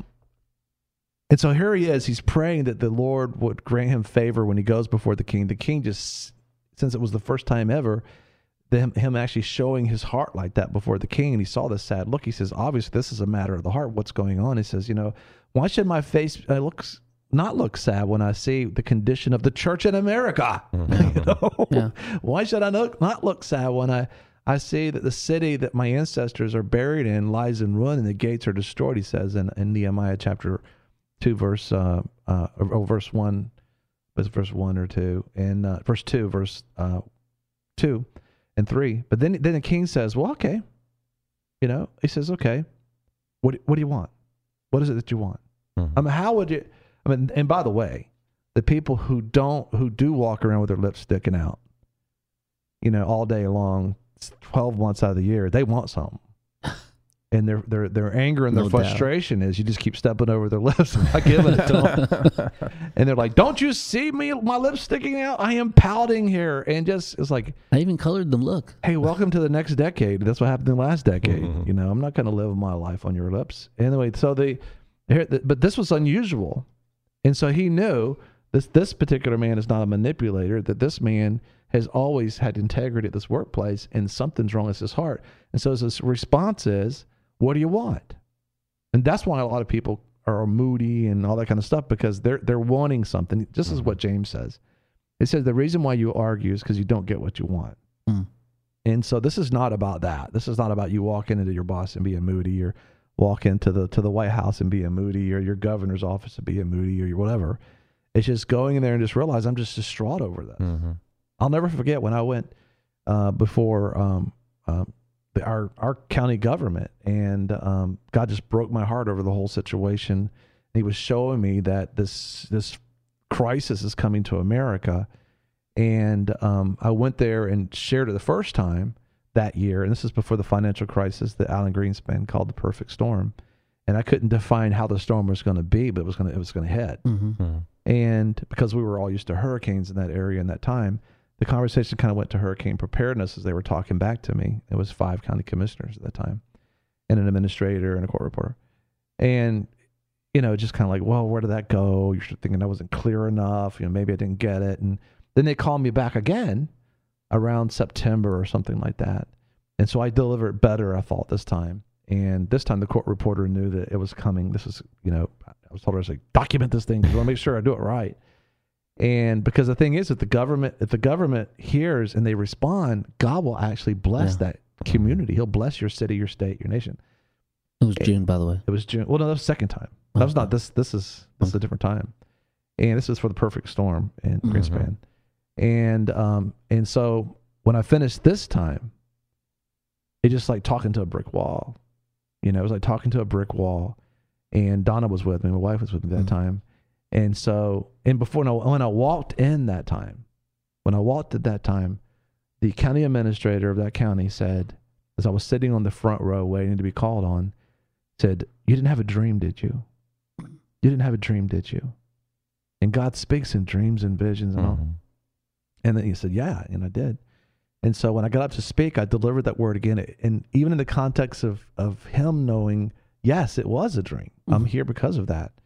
and so here he is. He's praying that the Lord would grant him favor when he goes before the king. The king just, since it was the first time ever, them, him actually showing his heart like that before the king, and he saw this sad look. He says, obviously, this is a matter of the heart. What's going on? He says, you know, why should my face uh, looks not look sad when I see the condition of the church in America? Mhm. You know, Yeah. why should I look, not look sad when I I see that the city that my ancestors are buried in lies in ruin and the gates are destroyed? He says in, in Nehemiah chapter two, verse uh, uh, or verse one, was verse one or two, and uh, verse two, verse uh, two and three. But then then the king says, well, okay, you know, he says, okay, what what do you want? What is it that you want? Mhm. I mean, how would you? I mean, and by the way, the people who don't who do walk around with their lips sticking out, you know, all day long, twelve months out of the year, they want something. And their their their anger and their No doubt. frustration is you just keep stepping over their lips and not giving it to them. And they're like, "Don't you see me? My lips sticking out? I am pouting here." And just it's like, I even colored them. Look. "Hey, welcome to the next decade." That's what happened in the last decade. Mhm. You know, I'm not going to live my life on your lips anyway. So they, here, the, but this was unusual, and so he knew this this particular man is not a manipulator. That this man has always had integrity at this workplace, and something's wrong with his heart. And so his response is, what do you want? And that's why a lot of people are moody and all that kind of stuff, because they're they're wanting something. This is what James says. It says the reason why you argue is because you don't get what you want. Mm. And so this is not about that. This is not about you walking into your boss and being moody, or walk into the to the White House and being moody, or your governor's office and being moody, or your whatever. It's just going in there and just realize I'm just distraught over this. Mhm. I'll never forget when I went uh, before um, um, the, our our county government, and um, God just broke my heart over the whole situation. He was showing me that this this crisis is coming to America, and um, I went there and shared it the first time that year, and this is before the financial crisis that Alan Greenspan called the perfect storm. And I couldn't define how the storm was going to be, but it was going to it was going to hit. Mm-hmm. Mhm. And because we were all used to hurricanes in that area in that time, the conversation kind of went to hurricane preparedness as they were talking back to me. It was five county commissioners at that time, and an administrator and a court reporter. And, you know, just kind of like, well, where did that go? You're thinking I wasn't clear enough. You know, maybe I didn't get it. And then they called me back again around September or something like that. And so I delivered better, I thought, this time. And this time the court reporter knew that it was coming. This is, you know, I was told, I was like, document this thing because I want to make sure I do it right. And because the thing is, if the government, if the government hears and they respond, God will actually bless Yeah. that community. He'll bless your city, your state, your nation. It was June, by the way. It was June. Well, no, that was the second time. That was not this. This is this is a different time. And this is for the perfect storm in Mhm. Greenspan. And um and so when I finished this time, it just like talking to a brick wall. You know, it was like talking to a brick wall. And Donna was with me. My wife was with me that Mhm. time. And so, and before, when I, when I walked in that time, when I walked at that time, the county administrator of that county said, as I was sitting on the front row waiting to be called on, said, "You didn't have a dream, did you? You didn't have a dream, did you?" And God speaks in dreams and visions and all. Mhm. And then he said, "Yeah," and I did. And so when I got up to speak, I delivered that word again. And even in the context of, of him knowing, yes, it was a dream. I'm Mhm. here because of that.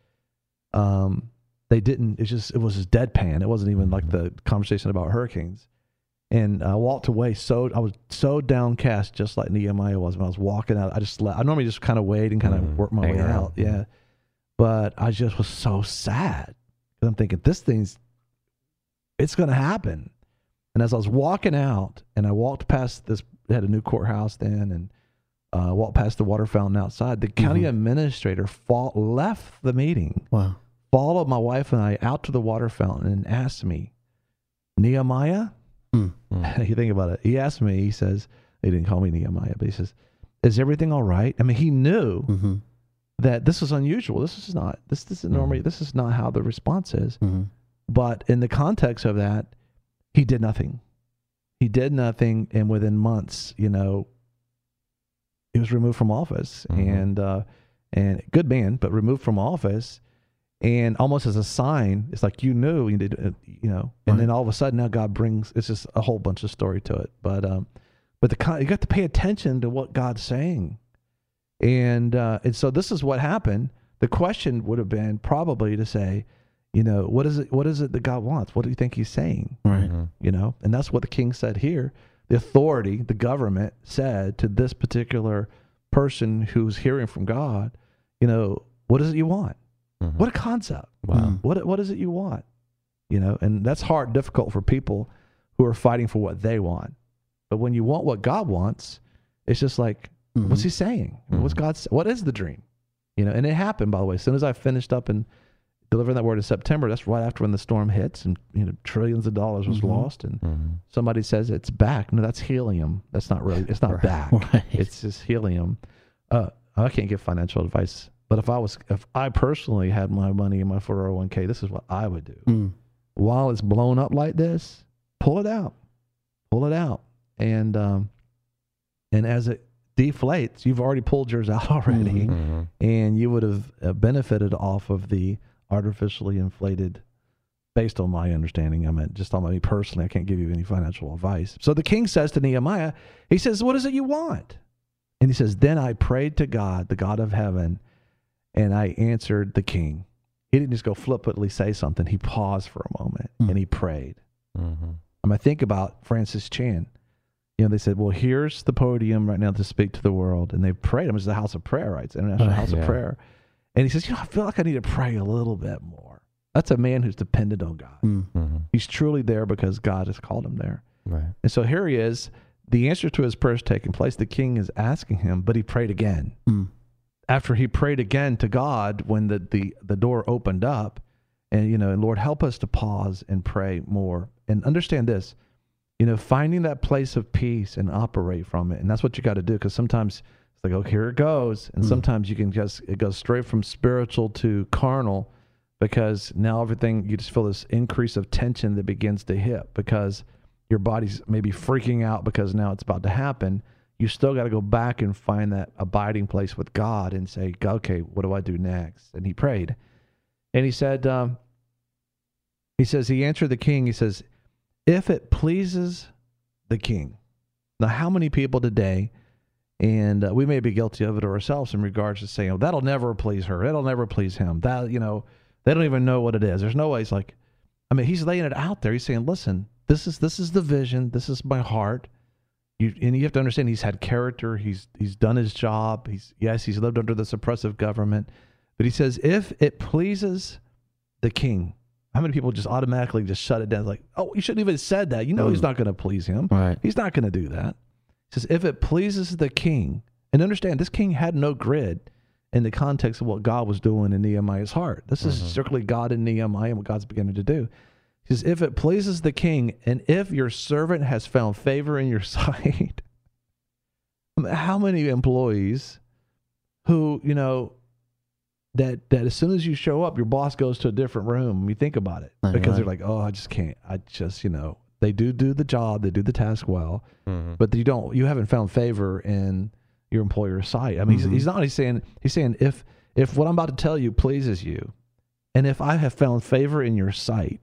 Um, they didn't, it's just, it was just deadpan. It wasn't even like the conversation about hurricanes. And I walked away so, I was so downcast, just like Nehemiah was when I was walking out. I just, I normally just kind of wait and kind of Mhm. work my Hang way around. out. Yeah. But I just was so sad. Because I'm thinking, this thing's, it's going to happen. And as I was walking out, and I walked past this, they had a new courthouse then, and uh, walked past the water fountain outside, the county Mhm. administrator fall, left the meeting, Wow. followed my wife and I out to the water fountain, and asked me, "Nehemiah?" Mm. Mm. You think about it. He asked me, he says, he didn't call me Nehemiah, but he says, "Is everything all right?" I mean, he knew Mm-hmm. that this is unusual. This is not, this, this is normally, this is not how the response is. Mm-hmm. But in the context of that, he did nothing. He did nothing. And within months, you know, he was removed from office Mhm. and, uh, and good man, but removed from office. And almost as a sign, it's like, you knew, you did, uh, you know, and Right. then all of a sudden now God brings, it's just a whole bunch of story to it. But, um, but the con- you got to pay attention to what God's saying. And, uh, and so this is what happened. The question would have been probably to say, you know, what is it, what is it that God wants? What do you think he's saying? Right. Mhm. You know, and that's what the king said here. The authority, the government said to this particular person who's hearing from God, you know, what is it you want? Mhm. What a concept. Wow. Mm. What what is it you want? You know, and that's hard, difficult for people who are fighting for what they want. But when you want what God wants, it's just like, Mhm. what's he saying? What's Mhm. God? s- What is the dream? You know, and it happened, by the way. As soon as I finished up and delivering that word in September, that's right after when the storm hits and, you know, trillions of dollars was Mhm. lost. And Mhm. somebody says it's back. No, that's helium. That's not really, it's not Right. back. Right. It's just helium. Uh, I can't give financial advice, but if I was, if I personally had my money in my four oh one k, this is what I would do. Mm. While it's blown up like this, pull it out, pull it out. And, um, and as it deflates, you've already pulled yours out already, Mhm. Mhm. and you would have uh, benefited off of the artificially inflated, based on my understanding. I mean, just on me personally, I can't give you any financial advice. So the king says to Nehemiah, he says, what is it you want? And he says, then I prayed to God, the God of heaven, and I answered the king. He didn't just go flippantly say something. He paused for a moment Mm. and he prayed. Mhm. I mean, I think about Francis Chan. You know, they said, well, here's the podium right now to speak to the world. And they prayed. It was the house of prayer, right? It's the International Right. House Yeah. of Prayer. And he says, you know, I feel like I need to pray a little bit more. That's a man who's dependent on God. Mm. Mhm. He's truly there because God has called him there. Right. And so here he is. The answer to his prayer is taking place. The king is asking him, but he prayed again. Mm. After he prayed again to God, when the, the, the door opened up, and, you know, and Lord, help us to pause and pray more. And understand this, you know, finding that place of peace and operate from it. And that's what you got to do, because sometimes it's like, oh, here it goes. And Mm. sometimes you can just, it goes straight from spiritual to carnal, because now everything, you just feel this increase of tension that begins to hit because your body's maybe freaking out because now it's about to happen. You still got to go back and find that abiding place with God and say, okay, what do I do next? And he prayed. And he said, um, he says, he answered the king. He says, if it pleases the king. Now, how many people today, and uh, we may be guilty of it ourselves in regards to saying, oh, that'll never please her. It'll never please him. That, you know, they don't even know what it is. There's no way. He's like, I mean, he's laying it out there. He's saying, listen, this is, this is the vision. This is my heart. You, and you have to understand, he's had character. He's, he's done his job. He's, yes, he's lived under this oppressive government, but he says, if it pleases the king. How many people just automatically just shut it down? Like, oh, you shouldn't even have said that. You know, he's not going to please him. Right. He's not going to do that. He says, if it pleases the king, and understand, this king had no grid in the context of what God was doing in Nehemiah's heart. This is Mhm. strictly God and Nehemiah and what God's beginning to do. He says, if it pleases the king, and if your servant has found favor in your sight. I mean, how many employees who, you know, that that as soon as you show up, your boss goes to a different room. You think about it, Right, because right. they're like, oh, I just can't. I just, you know, they do do the job, they do the task well, Mhm. but you don't, you haven't found favor in your employer's sight. I mean, Mhm. he's, he's not. He's saying, he's saying, if if what I'm about to tell you pleases you, and if I have found favor in your sight,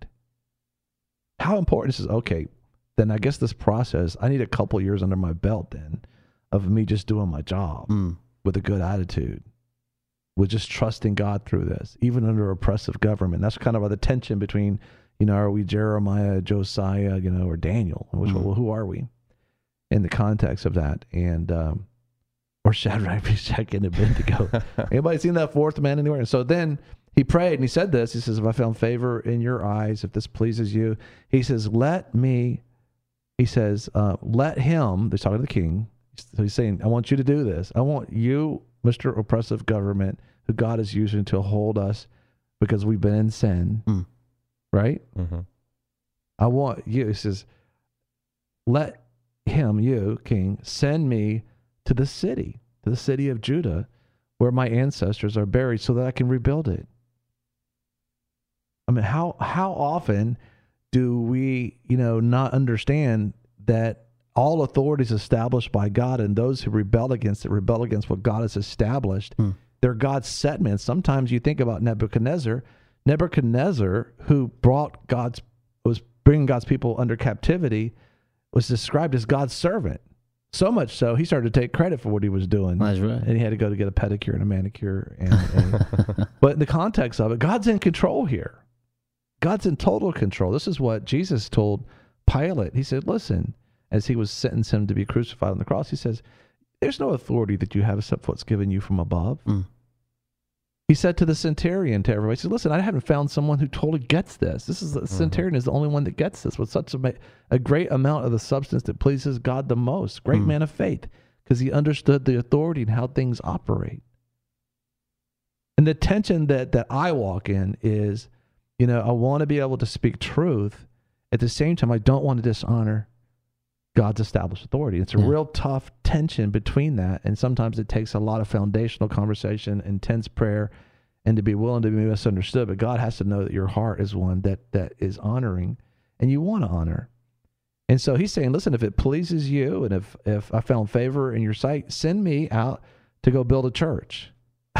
how important is this? Okay, then I guess this process, I need a couple years under my belt then of me just doing my job Mm. with a good attitude, with just trusting God through this, even under oppressive government. That's kind of the tension between, you know, are we Jeremiah, Josiah, you know, or Daniel? Which, Mhm. well, who are we in the context of that? And, um, or Shadrach, Meshach, and Abednego. Anybody seen that fourth man anywhere? And so then he prayed and he said this. He says, if I found favor in your eyes, if this pleases you, he says, let me, he says, uh, let him, they're talking to the king. So he's saying, I want you to do this. I want you, Mister Oppressive Government, who God is using to hold us because we've been in sin, Mm. right? Mhm. I want you, he says, let him, you, king, send me to the city, to the city of Judah, where my ancestors are buried so that I can rebuild it. I mean, how how often do we, you know, not understand that all authority is established by God, and those who rebel against it rebel against what God has established. Hmm. They're God's set men. Sometimes you think about Nebuchadnezzar. Nebuchadnezzar, who brought God's, was bringing God's people under captivity, was described as God's servant. So much so, he started to take credit for what he was doing. That's right. And he had to go to get a pedicure and a manicure. And, and but in the context of it, God's in control here. God's in total control. This is what Jesus told Pilate. He said, listen, as he was sentencing him to be crucified on the cross, he says, there's no authority that you have except what's given you from above. Mm. He said to the centurion, to everybody, he said, listen, I haven't found someone who totally gets this. This is the mm-hmm. centurion is the only one that gets this with such a, a great amount of the substance that pleases God the most. Great mm. man of faith, because he understood the authority and how things operate. And the tension that, that I walk in is, you know, I want to be able to speak truth. At the same time, I don't want to dishonor God's established authority. It's a yeah. real tough tension between that. And sometimes it takes a lot of foundational conversation, intense prayer, and to be willing to be misunderstood. But God has to know that your heart is one that that is honoring and you want to honor. And so he's saying, listen, if it pleases you and if, if I found favor in your sight, send me out to go build a church.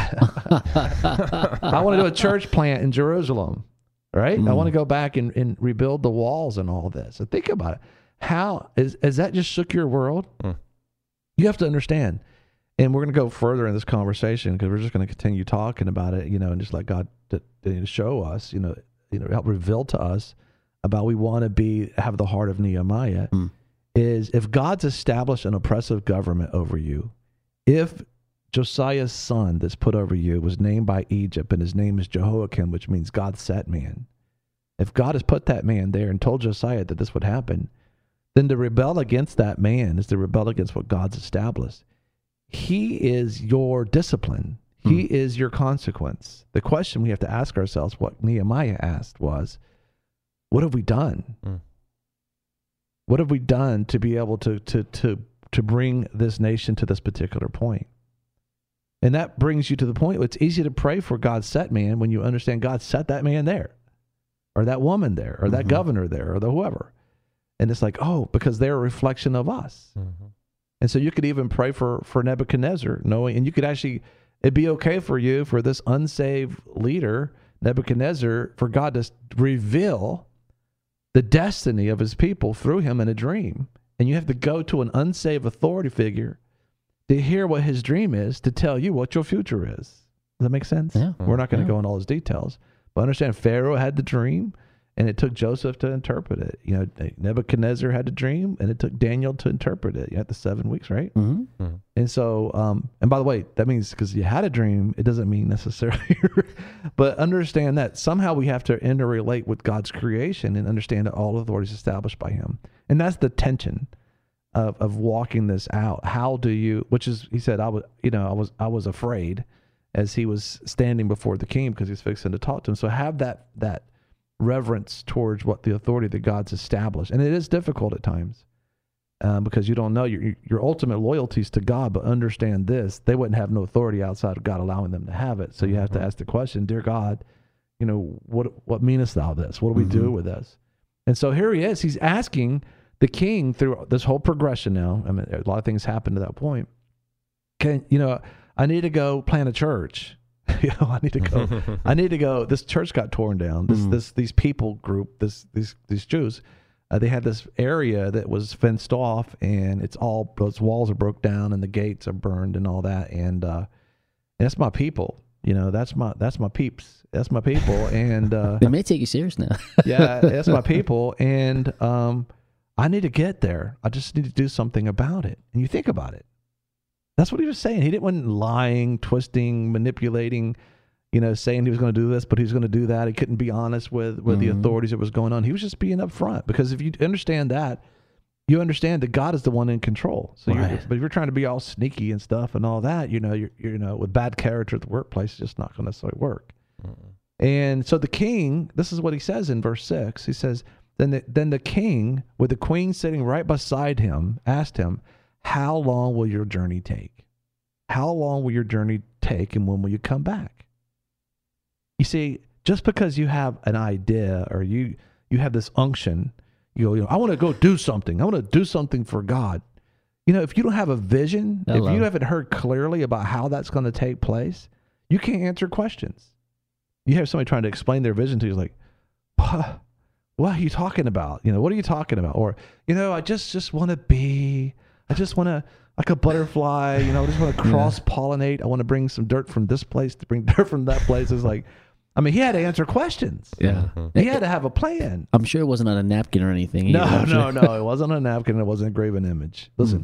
I want to do a church plant in Jerusalem, right? Mm. I want to go back and, and rebuild the walls and all this. So think about it. How is, has that just shook your world? Mm. You have to understand, and we're going to go further in this conversation because we're just going to continue talking about it, you know, and just let God to, to show us, you know, you know, help reveal to us about we want to be have the heart of Nehemiah. Mm. Is if God's established an oppressive government over you, if Josiah's son that's put over you was named by Egypt and his name is Jehoiakim, which means God set man. If God has put that man there and told Josiah that this would happen, then to rebel against that man is to rebel against what God's established. He is your discipline. He hmm. is your consequence. The question we have to ask ourselves, what Nehemiah asked was, what have we done? Hmm. What have we done to be able to, to, to, to bring this nation to this particular point? And that brings you to the point where it's easy to pray for God's set man when you understand God set that man there, or that woman there, or that mm-hmm. governor there, or the whoever. And it's like, oh, because they're a reflection of us. Mm-hmm. And so you could even pray for, for Nebuchadnezzar, knowing, and you could actually, it'd be okay for you, for this unsaved leader, Nebuchadnezzar, for God to reveal the destiny of his people through him in a dream. And you have to go to an unsaved authority figure to hear what his dream is, to tell you what your future is. Does that make sense? Yeah. We're not going to yeah. go into all those details. But understand, Pharaoh had the dream, and it took Joseph to interpret it. You know, Nebuchadnezzar had a dream, and it took Daniel to interpret it. You had the seven weeks, right? Mm-hmm. Mm-hmm. And so, um, and by the way, that means because you had a dream, it doesn't mean necessarily. But understand that somehow we have to interrelate with God's creation and understand that all authority is established by him. And that's the tension of of walking this out. How do you, which is, he said, I was, you know, I was, I was afraid as he was standing before the king because he's fixing to talk to him. So have that, that, reverence towards what the authority that God's established. And it is difficult at times um, because you don't know your your ultimate loyalties to God, but understand this, they wouldn't have no authority outside of God allowing them to have it. So you have mm-hmm. to ask the question, dear God, you know, what what meanest thou this? What do we mm-hmm. do with this? And so here he is, he's asking the king through this whole progression now. I mean, a lot of things happen to that point. Can, you know, I need to go plant a church. You know, I need to go. I need to go. This church got torn down. This, mm. this, these people group, this, these, these Jews, uh, they had this area that was fenced off, and it's all those walls are broke down, and the gates are burned, and all that. And, uh, and that's my people. You know, that's my that's my peeps. That's my people. And uh, they may take you serious now. Yeah, that's my people, and um, I need to get there. I just need to do something about it. And you think about it. That's what he was saying. He didn't want lying, twisting, manipulating, you know, saying he was going to do this, but he was going to do that. He couldn't be honest with, with mm-hmm. the authorities that was going on. He was just being upfront, because if you understand that, you understand that God is the one in control. So, right. you're, but if you're trying to be all sneaky and stuff and all that, you know, you're, you're you know, with bad character at the workplace, it's just not going to necessarily work. Mm-hmm. And so the king, this is what he says in verse six. He says, then the, then the king, with the queen sitting right beside him, asked him, how long will your journey take? how long will your journey take and when will you come back? You see, just because you have an idea or you you have this unction, you go, you know, I want to go do something. I want to do something for God. You know, if you don't have a vision, Hello. if you haven't heard clearly about how that's going to take place, you can't answer questions. You have somebody trying to explain their vision to you, like, what, what are you talking about? You know, what are you talking about? Or, you know, I just, just want to be, I just want to, like a butterfly, you know, I just want to cross pollinate. I want to bring some dirt from this place to bring dirt from that place. It's like, I mean, he had to answer questions. Yeah. He had to have a plan. I'm sure it wasn't on a napkin or anything. No, either. I'm no, sure- no. It wasn't a napkin. It wasn't a graven image. Listen,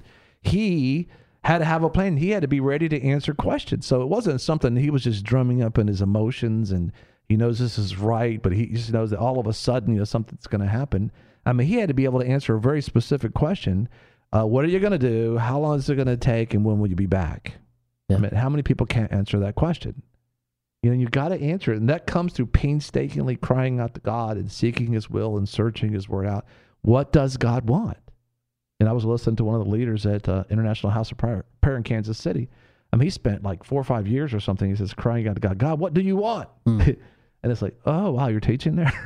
he had to have a plan. He had to be ready to answer questions. So it wasn't something he was just drumming up in his emotions and he knows this is right, but he just knows that all of a sudden, you know, something's going to happen. I mean, he had to be able to answer a very specific question. Uh, what are you going to do? How long is it going to take? And when will you be back? Yeah. I mean, how many people can't answer that question? You know, you got to answer it. And that comes through painstakingly crying out to God and seeking his will and searching his word out. What does God want? And I was listening to one of the leaders at uh, International House of Prayer, Prayer in Kansas City. I mean, he spent like four or five years or something. He says, crying out to God, God, what do you want? Mm. And it's like, oh, wow, you're teaching there?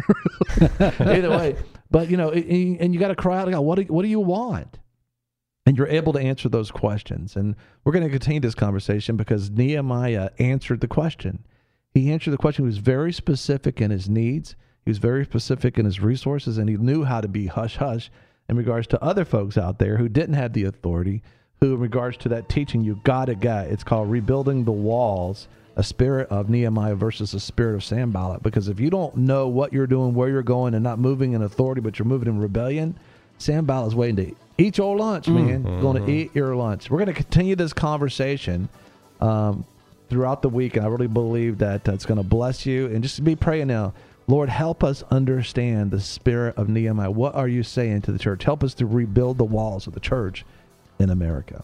Either way. But, you know, it, it- and you got to cry out to God, what do, what do you want? And you're able to answer those questions. And we're going to continue this conversation because Nehemiah answered the question. He answered the question. He was very specific in his needs. He was very specific in his resources, and he knew how to be hush-hush in regards to other folks out there who didn't have the authority, who in regards to that teaching you got to get. It's called rebuilding the walls, a spirit of Nehemiah versus a spirit of Sanballat. Because if you don't know what you're doing, where you're going, and not moving in authority, but you're moving in rebellion, Sanballat's waiting to eat your lunch, man. Mm-hmm. Going to eat your lunch. We're going to continue this conversation um, throughout the week, and I really believe that it's going to bless you. And just be praying now, Lord, help us understand the spirit of Nehemiah. What are you saying to the church? Help us to rebuild the walls of the church in America.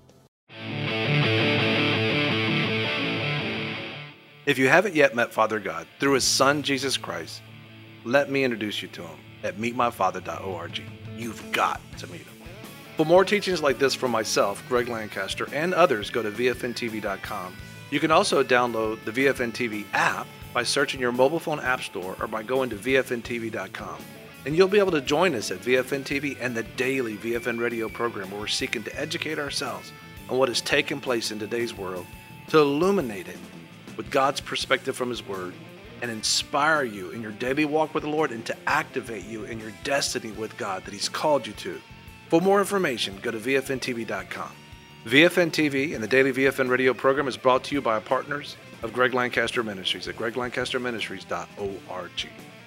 If you haven't yet met Father God through his Son, Jesus Christ, let me introduce you to him at meet my father dot org. You've got to meet him. For more teachings like this from myself, Greg Lancaster, and others, go to V F N T V dot com. You can also download the V F N T V app by searching your mobile phone app store or by going to V F N T V dot com. And you'll be able to join us at V F N T V and the daily V F N radio program where we're seeking to educate ourselves on what is taking place in today's world, to illuminate it with God's perspective from his word, and inspire you in your daily walk with the Lord and to activate you in your destiny with God that he's called you to. For more information, go to V F N T V dot com. V F N T V and the daily V F N radio program is brought to you by our partners of Greg Lancaster Ministries at Greg Lancaster Ministries dot org.